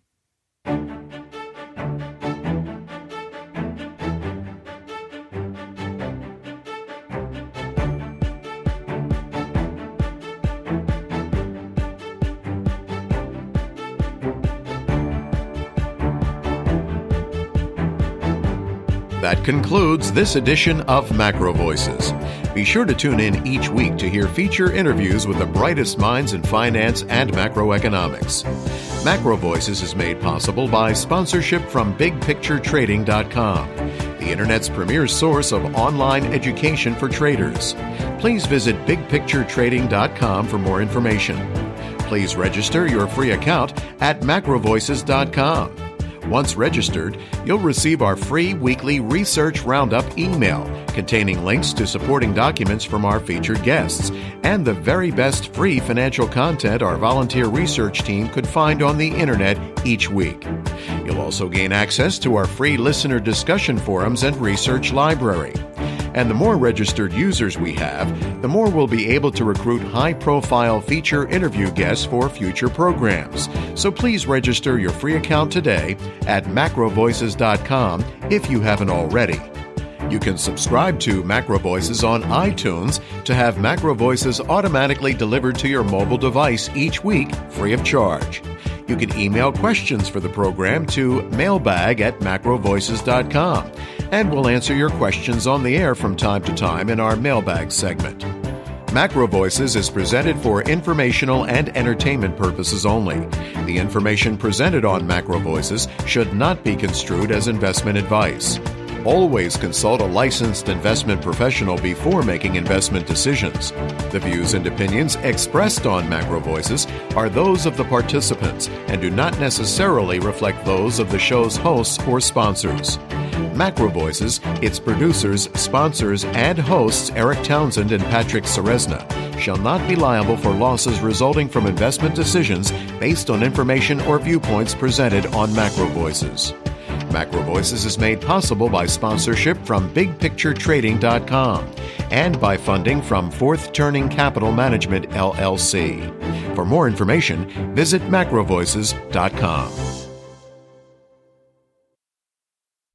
That concludes this edition of Macro Voices. Be sure to tune in each week to hear feature interviews with the brightest minds in finance and macroeconomics. Macro Voices is made possible by sponsorship from big picture trading dot com, the Internet's premier source of online education for traders. Please visit big picture trading dot com for more information. Please register your free account at macro voices dot com. Once registered, you'll receive our free weekly Research Roundup email containing links to supporting documents from our featured guests and the very best free financial content our volunteer research team could find on the internet each week. You'll also gain access to our free listener discussion forums and research library. And the more registered users we have, the more we'll be able to recruit high-profile feature interview guests for future programs. So please register your free account today at macro voices dot com if you haven't already. You can subscribe to Macro Voices on iTunes to have Macro Voices automatically delivered to your mobile device each week free of charge. You can email questions for the program to mailbag at macro voices dot com, and we'll answer your questions on the air from time to time in our mailbag segment. Macro Voices is presented for informational and entertainment purposes only. The information presented on Macro Voices should not be construed as investment advice. Always consult a licensed investment professional before making investment decisions. The views and opinions expressed on Macro Voices are those of the participants and do not necessarily reflect those of the show's hosts or sponsors. Macro Voices, its producers, sponsors, and hosts Eric Townsend and Patrick Ceresna shall not be liable for losses resulting from investment decisions based on information or viewpoints presented on Macro Voices. Macro Voices is made possible by sponsorship from big picture trading dot com and by funding from Fourth Turning Capital Management, L L C. For more information, visit macro voices dot com.